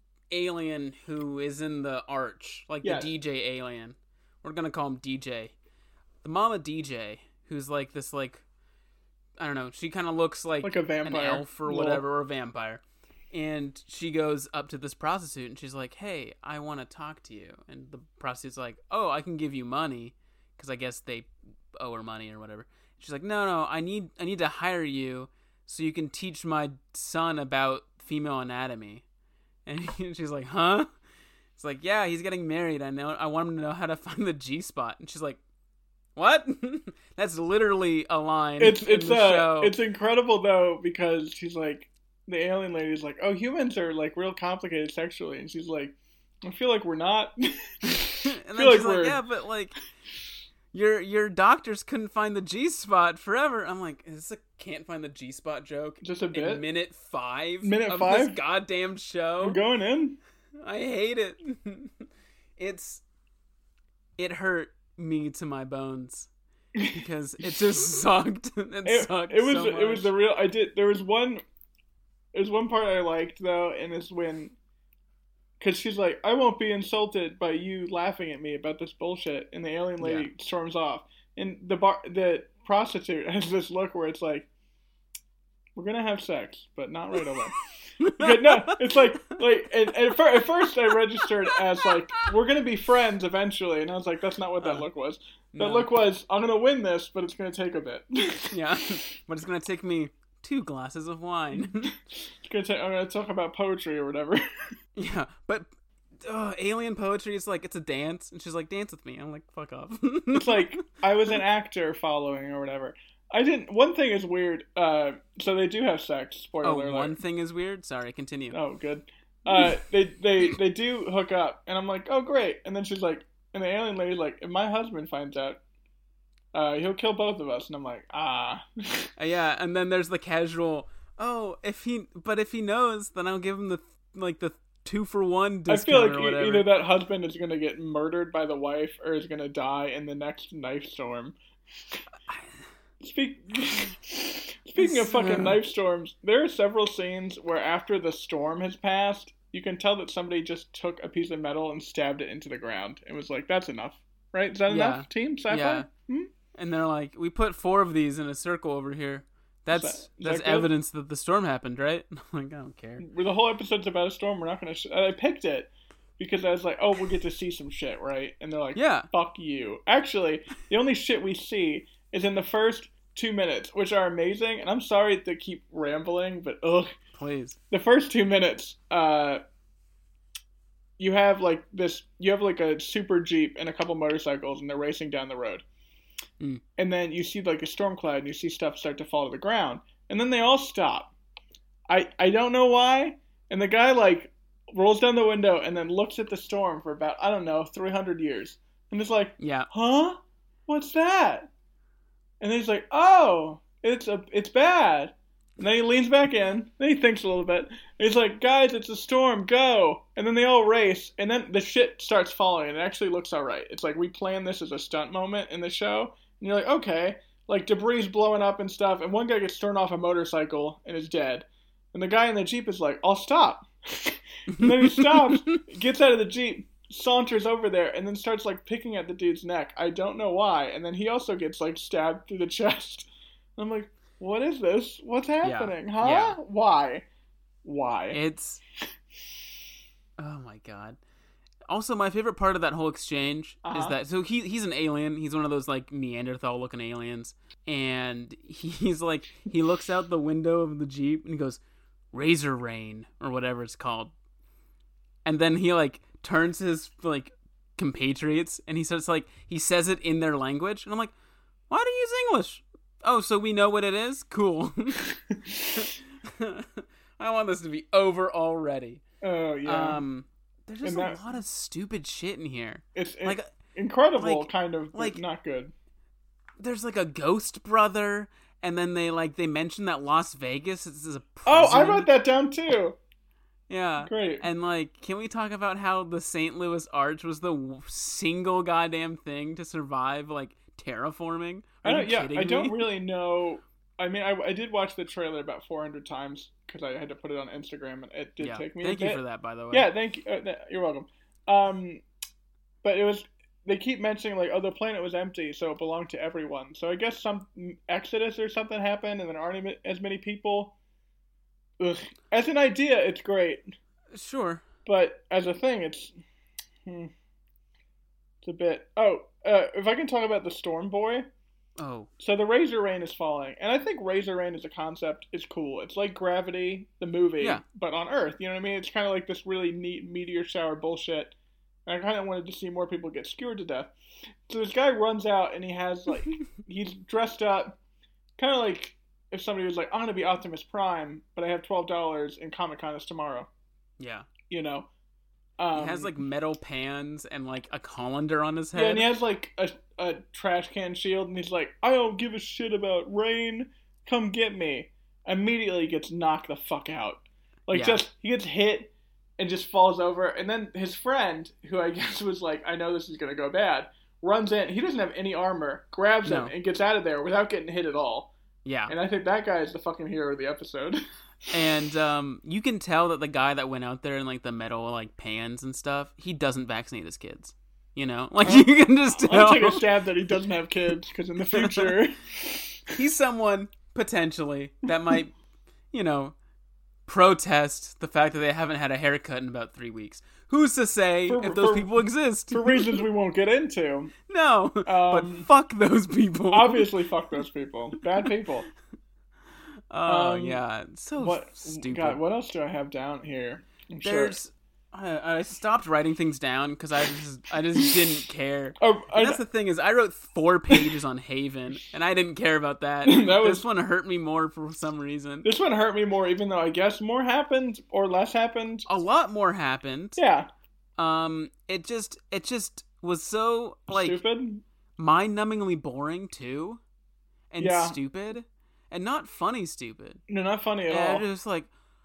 alien who is in the arch, like the DJ alien. We're gonna call him DJ. The mom of DJ, who's like this, like I don't know. She kind of looks like a vampire, an elf or whatever, or a vampire. And she goes up to this prostitute and she's like, "Hey, I want to talk to you." And the prostitute's like, "Oh, I can give you money," because I guess they owe her money or whatever. She's like, "No, I need to hire you so you can teach my son about female anatomy." And she's like, "Huh?" It's like, "Yeah, he's getting married. I want him to know how to find the G-spot." And she's like, "What?" That's literally a line. In the show. It's incredible though because she's like, the alien lady's like, "Oh, humans are like real complicated sexually," and she's like, "I feel like we're not." And then she's like, "Yeah, but like, your doctors couldn't find the G-spot forever." I'm like, is this a can't find the G-spot joke? Just a bit. In minute 5 of this goddamn show. We're going in. I hate it. It hurt me to my bones because it just sucked. It sucked. It was so much. It was the real. There's one part I liked though, and it's when, because she's like, "I won't be insulted by you laughing at me about this bullshit," and the alien lady storms off, and the prostitute has this look where it's like, "We're gonna have sex, but not right away." No, it's like and at first I registered as like, we're gonna be friends eventually, and I was like, that's not what that look was. That look was, I'm gonna win this, but it's gonna take a bit. Yeah, but it's gonna take me 2 glasses of wine. I'm gonna talk about poetry or whatever. Yeah, but alien poetry is like, it's a dance, and she's like, dance with me. I'm like, fuck off. It's like, I was an actor following or whatever. One thing is weird. So they do have sex. Spoiler alert. One thing is weird? Sorry, continue. Oh, good. They do hook up, and I'm like, oh, great. And then she's like, and the alien lady's like, if my husband finds out, he'll kill both of us. And I'm like, ah. Yeah, and then there's the casual, if he knows, then I'll give him the 2-for-1 discount. I feel like or whatever. either that husband is going to get murdered by the wife or is going to die in the next knife storm. Speaking of fucking knife storms, there are several scenes where after the storm has passed, you can tell that somebody just took a piece of metal and stabbed it into the ground. It was like, that's enough, right? Is that enough, team? Sci-fi? Yeah. And they're like, we put 4 of these in a circle over here. That's evidence that the storm happened, right? I'm like, I don't care. The whole episode's about a storm. We're not going to... I picked it because I was like, oh, we'll get to see some shit, right? And they're like, yeah, fuck you. Actually, the only shit we see is in the first 2 minutes, which are amazing. And I'm sorry to keep rambling, but ugh. Please. The first 2 minutes, you have like a super Jeep and a couple motorcycles, and they're racing down the road. And then you see like a storm cloud, and you see stuff start to fall to the ground, and then they all stop. I don't know why. And the guy like rolls down the window and then looks at the storm for about, I don't know, 300 years, and it's like, yeah, huh? What's that? And then he's like, oh, it's bad. And then he leans back in. Then he thinks a little bit. And he's like, guys, it's a storm. Go. And then they all race. And then the shit starts falling. And it actually looks all right. It's like we planned this as a stunt moment in the show. And you're like, okay. Like debris blowing up and stuff. And one guy gets thrown off a motorcycle and is dead. And the guy in the Jeep is like, I'll stop. And then he stops, gets out of the Jeep, saunters over there, and then starts like picking at the dude's neck. I don't know why. And then he also gets like stabbed through the chest. And I'm like, what is this? What's happening? Yeah. Huh? Yeah. Why? It's... Oh my god. Also, my favorite part of that whole exchange is that... So he's an alien. He's one of those, like, Neanderthal-looking aliens. And he's like... He looks out the window of the Jeep and he goes, Razor Rain, or whatever it's called. And then he, like, turns to his, like, compatriots and he starts, like... He says it in their language. And I'm like, why do you use English? Oh, so we know what it is? Cool. I want this to be over already. Oh, yeah. There's just a lot of stupid shit in here. It's like incredible, kind of, but not good. There's like a ghost brother, and then they mention that Las Vegas is a prison. Oh, I wrote that down too. Yeah. Great. And like, can we talk about how the St. Louis Arch was the single goddamn thing to survive like terraforming? I don't really know. I mean, I did watch the trailer about 400 times because I had to put it on Instagram, and it did take me a bit. Thank you for that, by the way. Yeah, thank you. You're welcome. But they keep mentioning, like, oh, the planet was empty, so it belonged to everyone. So I guess some exodus or something happened, and there aren't as many people. Ugh. As an idea, it's great. Sure. But as a thing, it's a bit... Oh, if I can talk about the Storm Boy... Oh. So the Razor Rain is falling, and I think Razor Rain as a concept is cool. It's like Gravity, the movie, but on Earth. You know what I mean? It's kind of like this really neat meteor shower bullshit, and I kind of wanted to see more people get skewered to death. So this guy runs out, and he has, like, he's dressed up, kind of like if somebody was like, I'm going to be Optimus Prime, but I have $12 and Comic-Con is tomorrow. Yeah. You know? He has, like, metal pans and, like, a colander on his head. Yeah, and he has, like, a trash can shield, and he's like, I don't give a shit about rain. Come get me. Immediately gets knocked the fuck out. Like, he gets hit and just falls over. And then his friend, who I guess was like, I know this is going to go bad, runs in. He doesn't have any armor, grabs him, and gets out of there without getting hit at all. Yeah. And I think that guy is the fucking hero of the episode. And you can tell that the guy that went out there in, like, the metal, like, pans and stuff, he doesn't vaccinate his kids. You know? Like, you can just tell. I'll take a stab that he doesn't have kids, because in the future... He's someone, potentially, that might, you know, protest the fact that they haven't had a haircut in about 3 weeks. Who's to say if those people exist? For reasons we won't get into. No, but fuck those people. Obviously, fuck those people. Bad people. Oh, yeah. So stupid. God, what else do I have down here? I stopped writing things down because I just didn't care. Oh, that's the thing is, I wrote 4 pages on Haven, and I didn't care about that. This one hurt me more for some reason. This one hurt me more, even though I guess more happened or less happened. A lot more happened. Yeah. It just was so stupid, mind-numbingly boring too, and stupid, and not funny. Stupid. No, not funny at all. Just like.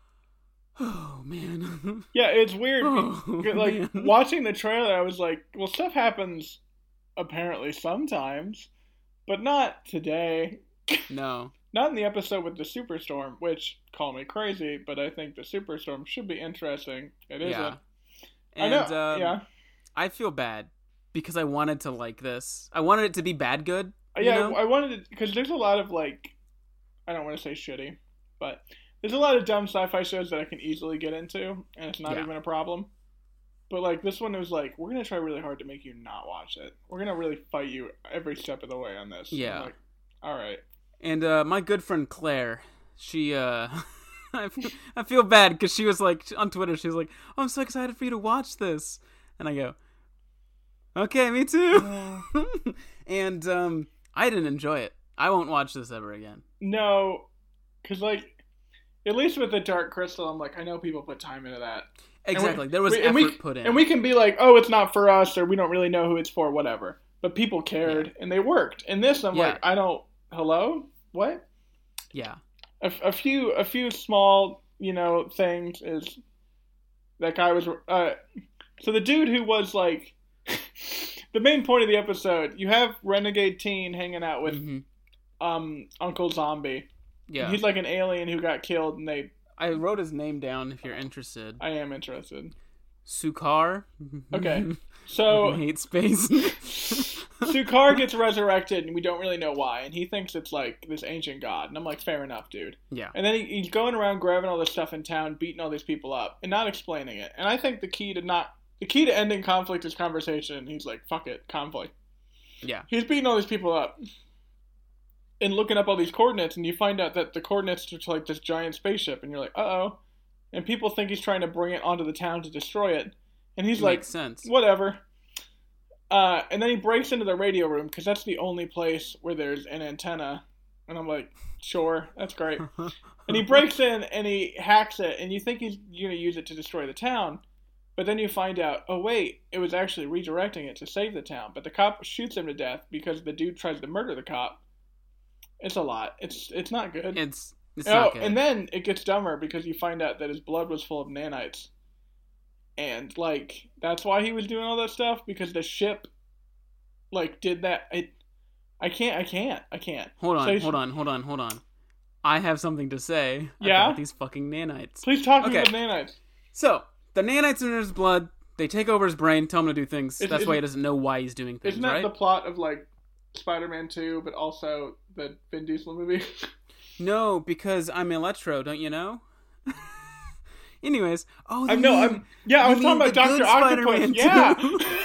Oh, man. Yeah, it's weird. Man. Watching the trailer, I was like, well, stuff happens apparently sometimes, but not today. No. Not in the episode with the Superstorm, which, call me crazy, but I think the Superstorm should be interesting. It isn't. Yeah. And, I know, I feel bad because I wanted to like this. I wanted it to be bad good. Yeah, I wanted it, because there's a lot of, like, I don't want to say shitty, but... There's a lot of dumb sci-fi shows that I can easily get into, and it's not even a problem. But, like, this one was like, we're going to try really hard to make you not watch it. We're going to really fight you every step of the way on this. Yeah. I'm like, all right. And my good friend Claire, she, I feel bad because she was like, on Twitter, she was like, oh, I'm so excited for you to watch this. And I go, okay, me too. And I didn't enjoy it. I won't watch this ever again. No, because, like, at least with the Dark Crystal, I'm like, I know people put time into that. Exactly. There was effort put in. And we can be like, oh, it's not for us, or we don't really know who it's for, whatever. But people cared, and they worked. In this, I'm like, I don't... Hello? What? Yeah. A few small, things is... That guy was... so the dude who was, like... the main point of the episode, you have Renegade Teen hanging out with Uncle Zombie. Yeah. He's like an alien who got killed, and I wrote his name down if you're interested. I am interested. Sukar. Okay. So... I hate space. Sukar gets resurrected, and we don't really know why, and he thinks it's like this ancient god, and I'm like, fair enough, dude. Yeah. And then he's going around grabbing all this stuff in town, beating all these people up, and not explaining it. And I think the key to ending conflict is conversation, and he's like, fuck it, conflict. Yeah. He's beating all these people up. And looking up all these coordinates, and you find out that the coordinates are to like this giant spaceship, and you're like, uh-oh. And people think he's trying to bring it onto the town to destroy it. And he's like, makes sense. Whatever. And then he breaks into the radio room, because that's the only place where there's an antenna. And I'm like, sure, that's great. And he breaks in, and he hacks it, and you think he's going to use it to destroy the town. But then you find out, oh wait, it was actually redirecting it to save the town. But the cop shoots him to death because the dude tries to murder the cop. It's a lot. It's not good. It's not good. And then it gets dumber because you find out that his blood was full of nanites. And, like, that's why he was doing all that stuff, because the ship, like, did that. I can't. Hold on. I have something to say about these fucking nanites. Please talk to me about nanites. So, the nanites in his blood, they take over his brain, tell him to do things. That's why he doesn't know why he's doing things, isn't that right? the plot of, like, Spider-Man 2, but also the Vin Diesel movie? No, because I'm Electro, don't you know? Anyways, I was talking about Dr. Octopus. Yeah.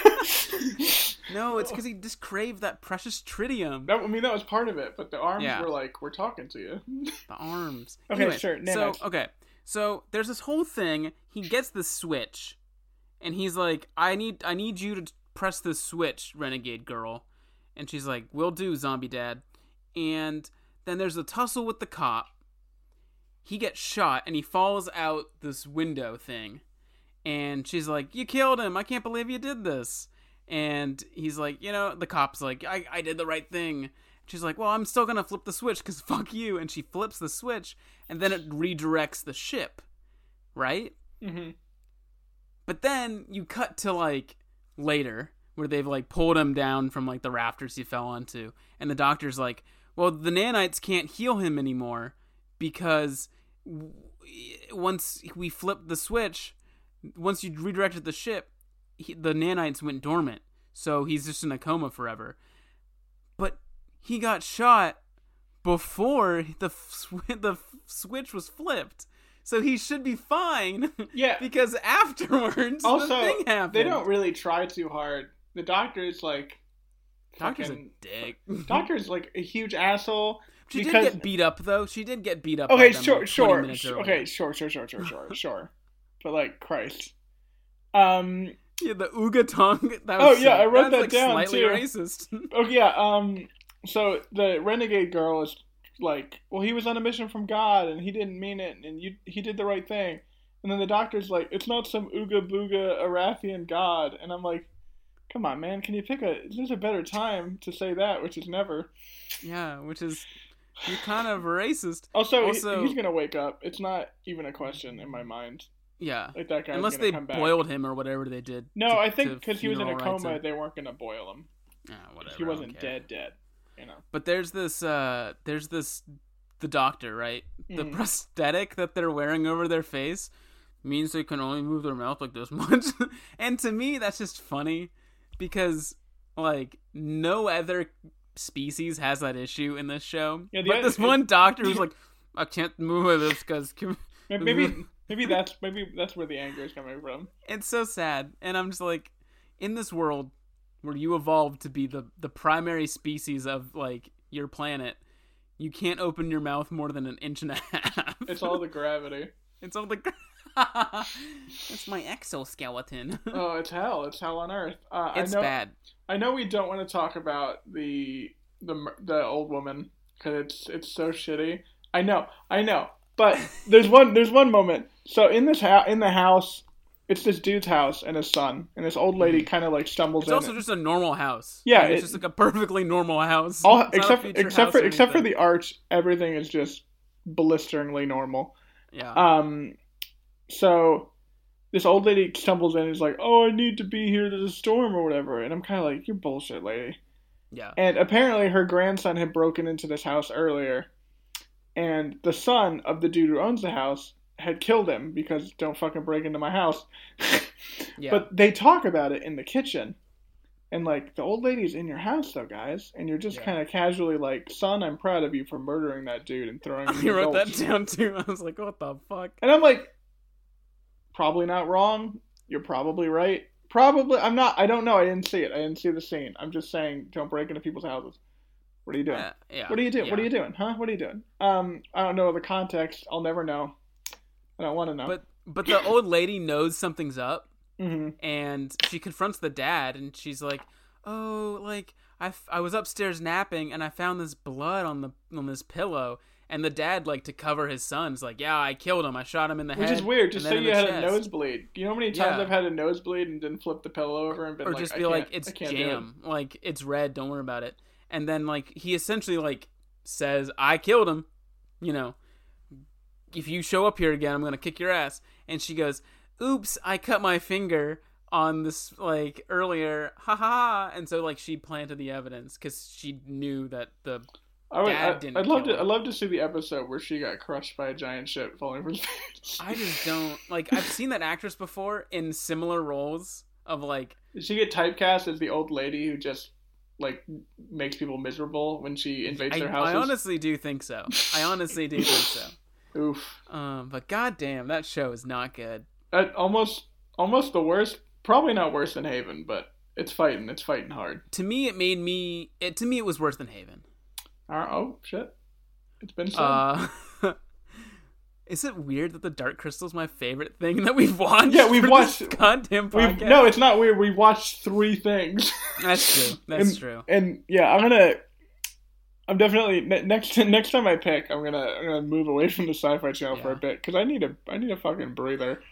No, it's because he just craved that precious tritium. That was part of it, but the arms were like, we're talking to you. The arms. Okay, anyway, sure. So there's this whole thing. He gets the switch, and he's like, I need you to press the switch, renegade girl. And she's like, will do, zombie dad. And then there's a tussle with the cop. He gets shot, and he falls out this window thing. And she's like, you killed him. I can't believe you did this. And he's like, the cop's like, I did the right thing. She's like, well, I'm still going to flip the switch because fuck you. And she flips the switch, and then it redirects the ship. Right? Mm-hmm. But then you cut to, like, later, where they've, like, pulled him down from, like, the rafters he fell onto. And the doctor's like, well, the nanites can't heal him anymore because once we flipped the switch, once you redirected the ship, the nanites went dormant. So he's just in a coma forever. But he got shot before the switch was flipped. So he should be fine. Yeah. Because afterwards, also, the thing happened. They don't really try too hard. The doctor's like... Doctor's a dick. Doctor's like a huge asshole. She did get beat up, though. She did get beat up. Okay, by them, sure. like, 20 minutes earlier. Okay, sure. But like, Christ. Yeah, the Ooga tongue. I wrote that like down slightly too. Racist. Oh yeah. So the renegade girl is like, well, he was on a mission from God and he didn't mean it, and he did the right thing. And then the doctor's like, it's not some Ooga Booga Arathian God, and I'm like, come on, man, can you there's a better time to say that, which is never. Yeah, which is, you're kind of racist. Also he's gonna wake up. It's not even a question in my mind. Yeah. Like that guy's unless gonna they come back. boiled him or whatever they did. No, I think because he was in a coma, him. they weren't gonna boil him. Yeah, whatever. He wasn't dead, you know. But there's this, the doctor, right? The prosthetic that they're wearing over their face means they can only move their mouth like this much. And to me, that's just funny because, like, no other species has that issue in this show. Yeah, but this one doctor who's like, I can't move my lips because... Maybe that's where the anger is coming from. It's so sad. And I'm just like, in this world where you evolved to be the primary species of, like, your planet, you can't open your mouth more than an inch and a half. It's all the gravity. It's all the... It's my exoskeleton. Oh, it's hell. It's hell on Earth. It's bad. I know we don't want to talk about the old woman because it's so shitty. I know. But there's one moment. So in the house, it's this dude's house and his son, and this old lady kind of like stumbles in. It's also just a normal house. Yeah, it's just like a perfectly normal house. Except for the arch, everything is just blisteringly normal. Yeah. So this old lady stumbles in and is like, "Oh, I need to be here. There's a storm or whatever," and I'm kind of like, "You're bullshit, lady." Yeah. And apparently her grandson had broken into this house earlier, and the son of the dude who owns the house had killed him because don't fucking break into my house. Yeah. But they talk about it in the kitchen. And like, the old lady's in your house though, guys. And you're just kind of casually like, son, I'm proud of you for murdering that dude and throwing him in the wrote that down too. I was like, what the fuck? And I'm like, probably not wrong. You're probably right. Probably. I don't know. I didn't see it. I didn't see the scene. I'm just saying, don't break into people's houses. What are you doing? Yeah. What are you doing? Yeah. What are you doing? Huh? What are you doing? I don't know the context. I'll never know. I don't want to know. But the old lady knows something's up, mm-hmm. and she confronts the dad, and she's like, "Oh, like I was upstairs napping, and I found this blood on this pillow." And the dad, like, to cover his son, is like, "Yeah, I killed him. I shot him in the head." Which is weird. Just say you had chest. a nosebleed. You know how many times I've had a nosebleed and didn't flip the pillow over and been or like, just be like, "It's jam. Like, it's red. Don't worry about it." And then, like, he essentially, like, says, "I killed him. You know, if you show up here again, I'm going to kick your ass." And she goes, "Oops, I cut my finger on this, like, earlier. Ha ha ha." And so, like, she planted the evidence because she knew that the dad didn't kill him. I'd love to see the episode where she got crushed by a giant ship falling from space. I just don't, like, I've seen that actress before in similar roles of, like... Did she get typecast as the old lady who just... like, makes people miserable when she invades their houses? I honestly do think so. Oof. But goddamn, that show is not good. Almost the worst. Probably not worse than Haven, but it's fighting hard. To me, it was worse than Haven. Oh shit! It's been said. Is it weird that The Dark Crystal is my favorite thing that we've watched? Yeah, we've watched goddamn podcast. No, it's not weird. We watched 3 things. That's true. And yeah, I'm definitely next time I pick, I'm gonna move away from the Sci-Fi Channel for a bit because I need a fucking breather.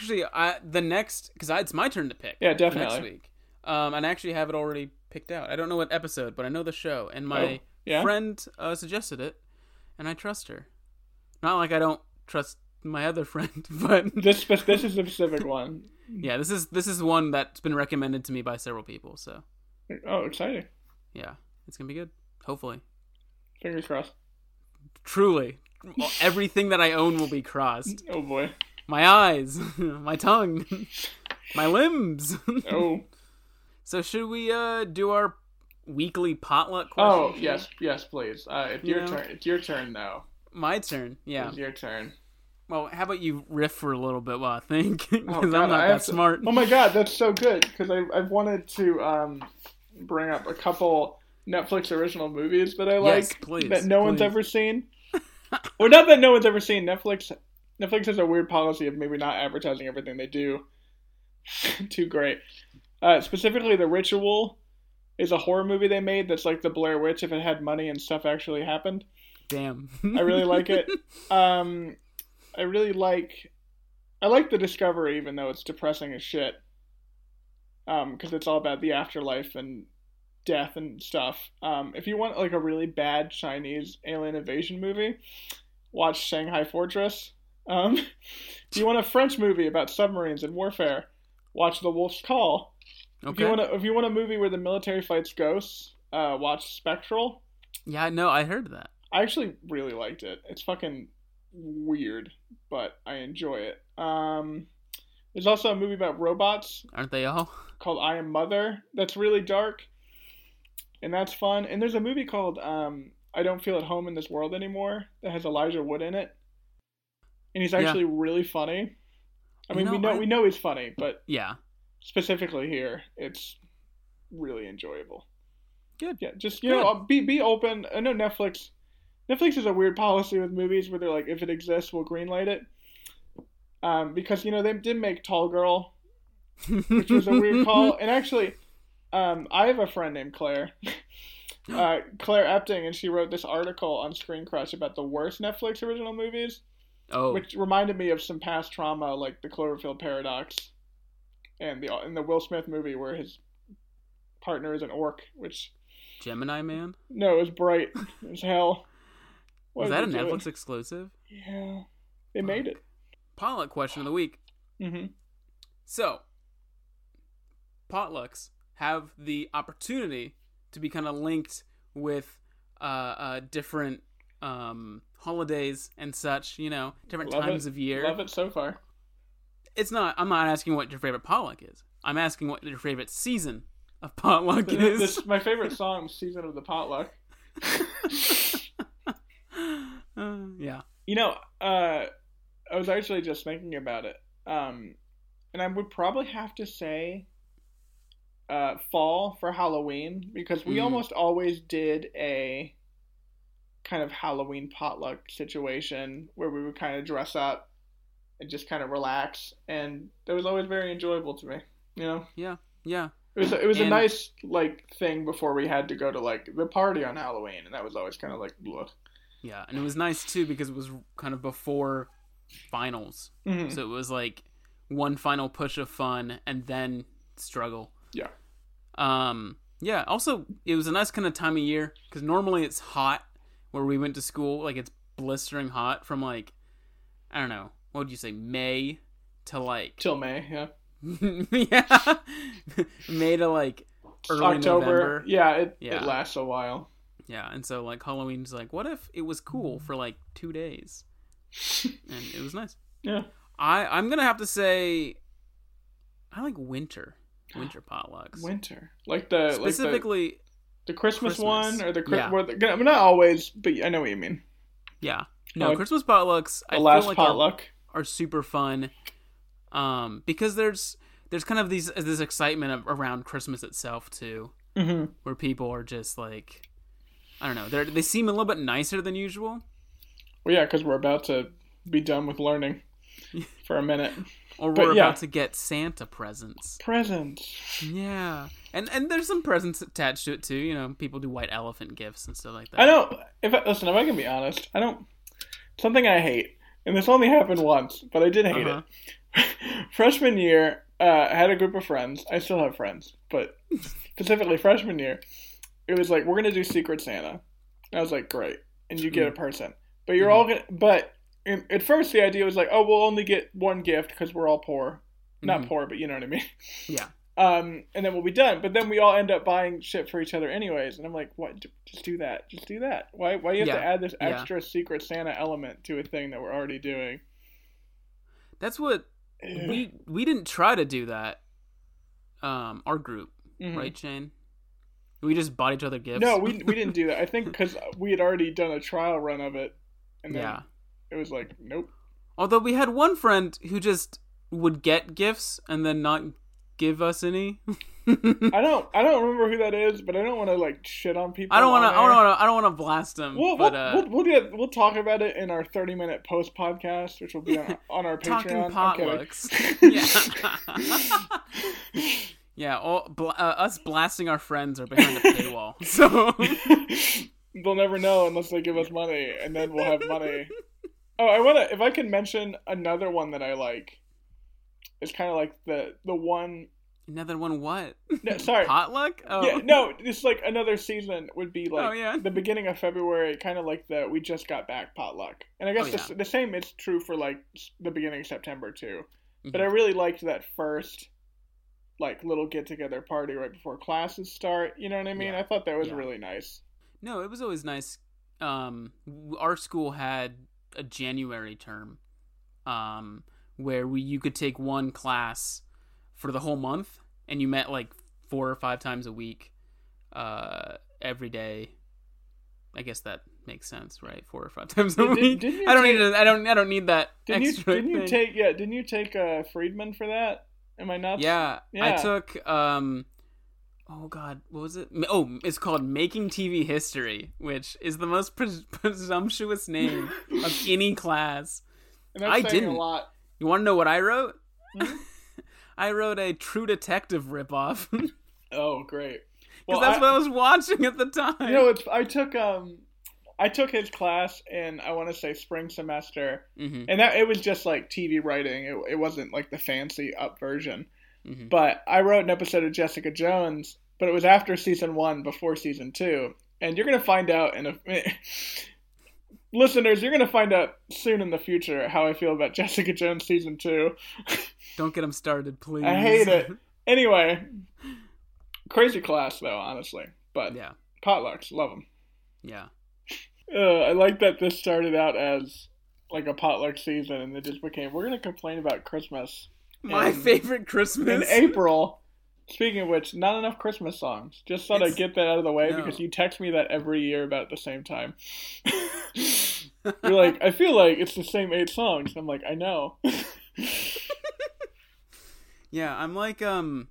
It's my turn to pick. Yeah, definitely. Next week, and I actually have it already picked out. I don't know what episode, but I know the show, and my friend suggested it, and I trust her. Not like I don't trust my other friend, but this is a specific one. Yeah, this is one that's been recommended to me by several people. So, exciting! Yeah, it's gonna be good. Hopefully, fingers crossed. Truly, everything that I own will be crossed. Oh boy, my eyes, my tongue, my limbs. Oh, so should we do our weekly potluck question? Oh yes, please. It's your turn. It's your turn now. My turn, yeah. It's your turn. Well, how about you riff for a little bit while I think? Because Oh, I'm God, not that smart. Oh my god, that's so good. Because I've wanted to bring up a couple Netflix original movies that I like Yes, please, that no one's ever seen. Or not that no one's ever seen. Netflix has a weird policy of maybe not advertising everything they do too great. Specifically, The Ritual is a horror movie they made that's like the Blair Witch if it had money and stuff actually happened. Damn. I really like it. I like The Discovery, even though it's depressing as shit. Because it's all about the afterlife and death and stuff. If you want like a really bad Chinese alien invasion movie, watch Shanghai Fortress. If you want a French movie about submarines and warfare, watch The Wolf's Call. Okay. If you want a movie where the military fights ghosts, watch Spectral. Yeah, no, I heard that. I actually really liked it. It's fucking weird, but I enjoy it. There's also a movie about robots. Aren't they all? Called I Am Mother. That's really dark, and that's fun. And there's a movie called I Don't Feel at Home in This World Anymore that has Elijah Wood in it, and he's actually really funny. I mean, we know he's funny, but yeah, specifically here, it's really enjoyable. Good. Yeah, just you know, be open. I know Netflix has a weird policy with movies where they're like, if it exists, we'll greenlight it. Because you know they did make Tall Girl, which was a weird call. And actually, I have a friend named Claire, Claire Epting, and she wrote this article on Screen Crush about the worst Netflix original movies. Oh. Which reminded me of some past trauma, like the Cloverfield Paradox, and the Will Smith movie where his partner is an orc, which. Gemini Man? No, it was Bright as hell. Was that a Netflix exclusive? Yeah, they made it. Potluck question of the week. Mm-hmm. So, potlucks have the opportunity to be kind of linked with different holidays and such, you know, different times of year. Love it so far. I'm not asking what your favorite potluck is. I'm asking what your favorite season of potluck is. My favorite song is Season of the Potluck. Yeah. You know, I was actually just thinking about it. And I would probably have to say fall for Halloween, because we almost always did a kind of Halloween potluck situation where we would kind of dress up and just kind of relax, and that was always very enjoyable to me, you know? Yeah, yeah. It was a nice like thing before we had to go to like the party on Halloween, and that was always kind of like bleh. Yeah, and it was nice too because it was kind of before finals, so it was like one final push of fun and then struggle. Yeah. Yeah. Also, it was a nice kind of time of year because normally it's hot where we went to school, like it's blistering hot from like I don't know, what would you say, May to like till May, yeah. Yeah. May to like early October. November. Yeah, it lasts a while. Yeah, and so like Halloween's like, what if it was cool for like 2 days? And it was nice. Yeah. I'm gonna have to say I like winter potlucks. Winter, like the specifically the Christmas one or the yeah. well, not always, but I know what you mean. Yeah, no, Christmas potlucks. The last feel like potluck are super fun, because there's kind of this excitement around Christmas itself too, where people are just like, I don't know, they seem a little bit nicer than usual. Well, yeah, because we're about to be done with learning for a minute. Or we're about to get Santa presents. Yeah. And there's some presents attached to it, too. You know, people do white elephant gifts and stuff like that. I don't... If I can be honest, I don't... Something I hate, and this only happened once, but I did hate it. Freshman year, I had a group of friends. I still have friends, but specifically freshman year, it was like, we're going to do Secret Santa. I was like, great. And you get a person. But you're all going to... But... At first, the idea was like, oh, we'll only get one gift because we're all poor. Not poor, but you know what I mean. Yeah. And then we'll be done. But then we all end up buying shit for each other anyways. And I'm like, what? Just do that. Just do that. Why do you have to add this extra Secret Santa element to a thing that we're already doing? That's what... We didn't try to do that. Our group. Right, Shane? We just bought each other gifts. No, we didn't do that. I think because we had already done a trial run of it. And then... It was like, nope. Although we had one friend who just would get gifts and then not give us any. I don't remember who that is, but I don't want to like shit on people. I don't want to blast them. We'll talk about it in our 30-minute post podcast, which will be on our Patreon. Talking potlucks. Yeah, us blasting our friends are behind a paywall, so they'll never know unless they give us money, and then we'll have money. Oh, if I can mention another one that I like. It's kind of like the one. Another one what? No, sorry. Potluck? Oh. Yeah, no, it's like another season would be like the beginning of February, kind of like the We Just Got Back potluck. And I guess the same is true for like the beginning of September too. Mm-hmm. But I really liked that first like little get-together party right before classes start. You know what I mean? Yeah. I thought that was really nice. No, it was always nice. Our school had a January term where you could take one class for the whole month, and you met like 4 or 5 times a week, every day. I guess that makes sense, right? 4 or 5 times a week. I don't need that extra. Didn't you take Friedman for that? Am I nuts? Yeah. I took oh god, what was it? Oh, it's called Making TV History, which is the most presumptuous name of any class. And that's saying a lot. You want to know what I wrote? Mm-hmm. I wrote a True Detective ripoff. Oh, great! Because that's what I was watching at the time. You know, I took his class in, I want to say, spring semester, mm-hmm. and it was just like TV writing. It wasn't like the fancy up version. Mm-hmm. But I wrote an episode of Jessica Jones, but it was after season 1, before season 2, and you're gonna find out listeners, you're gonna find out soon in the future how I feel about Jessica Jones season 2. Don't get them started, please. I hate it. Anyway, crazy class though, honestly. But yeah, potlucks, love them. Yeah. I like that this started out as like a potluck season, and it just became, we're gonna complain about Christmas. My favorite Christmas in April. Speaking of which, not enough Christmas songs. Just thought I'd get that out of the way because you text me that every year about at the same time. You're like, I feel like it's the same 8 songs. I'm like, I know. Yeah, I'm like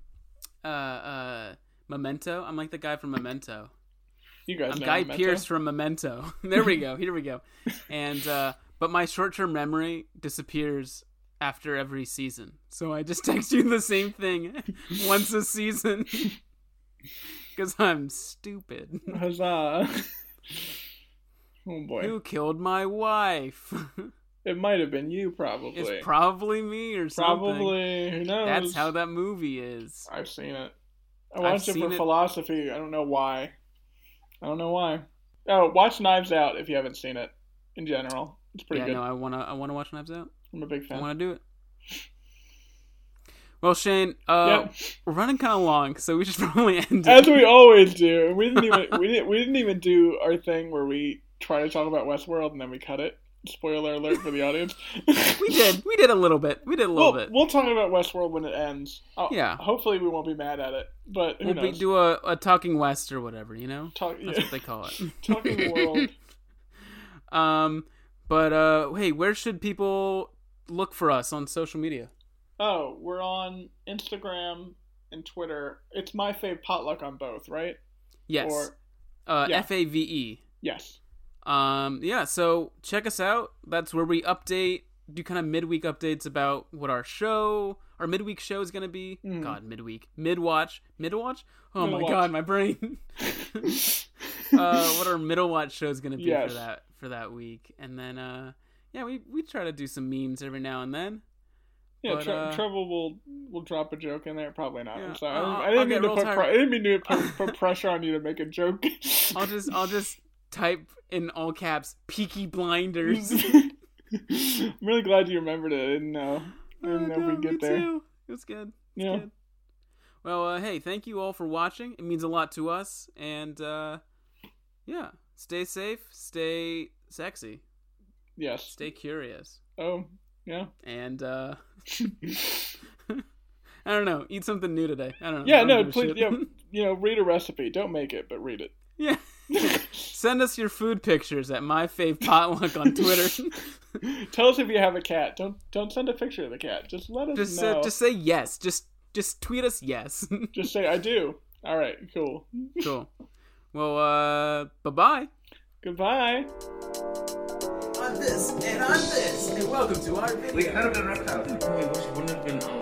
Memento. I'm like the guy from Memento. You guys I'm know Guy Memento? Pearce from Memento. There we go. Here we go. And but my short-term memory disappears after every season, so I just text you the same thing once a season because I'm stupid. Huzzah! Oh boy! Who killed my wife? It might have been you, probably. It's probably me or something. Probably. Who knows? That's how that movie is. I've seen it. I watched it for philosophy. I don't know why. Oh, watch Knives Out if you haven't seen it. In general, it's pretty good. Yeah, no, I wanna watch Knives Out. I'm a big fan. I want to do it. Well, Shane, we're running kind of long, so we should probably end it. As we always do. We didn't even do our thing where we try to talk about Westworld and then we cut it. Spoiler alert for the audience. We did a little bit. We'll talk about Westworld when it ends. Yeah. Hopefully we won't be mad at it, but who knows? Do a Talking West or whatever, you know? That's what they call it. Talking World. But hey, where should people look for us on social media? Oh, we're on Instagram and Twitter. It's My Fave Potluck on both, right? Yes. FAVE. Yes. Yeah, so check us out. That's where we do kind of midweek updates about what our midweek show is going to be. Mm. God, midweek. Midwatch? Oh my god, my brain. What our middle watch show is going to be for that week. And then, we try to do some memes every now and then. Yeah, but, Trevor will drop a joke in there. Probably not. Yeah. I'm sorry. I didn't mean to put pressure on you to make a joke. I'll just type in all caps, Peaky Blinders. I'm really glad you remembered it. I didn't know we'd get there. Too. It was good. Good. Well, hey, thank you all for watching. It means a lot to us. And, stay safe, stay sexy. Yes. Stay curious. Oh, yeah. And, I don't know. Eat something new today. I don't know. Yeah, no, please, read a recipe. Don't make it, but read it. Yeah. Send us your food pictures at myfavepotluck on Twitter. Tell us if you have a cat. Don't send a picture of the cat. Just let us know. Just say yes. Just tweet us yes. Just say I do. All right, cool. Cool. Well, bye-bye. Goodbye. On this, and welcome to our video. Wait, how did I not have? Wouldn't have been on.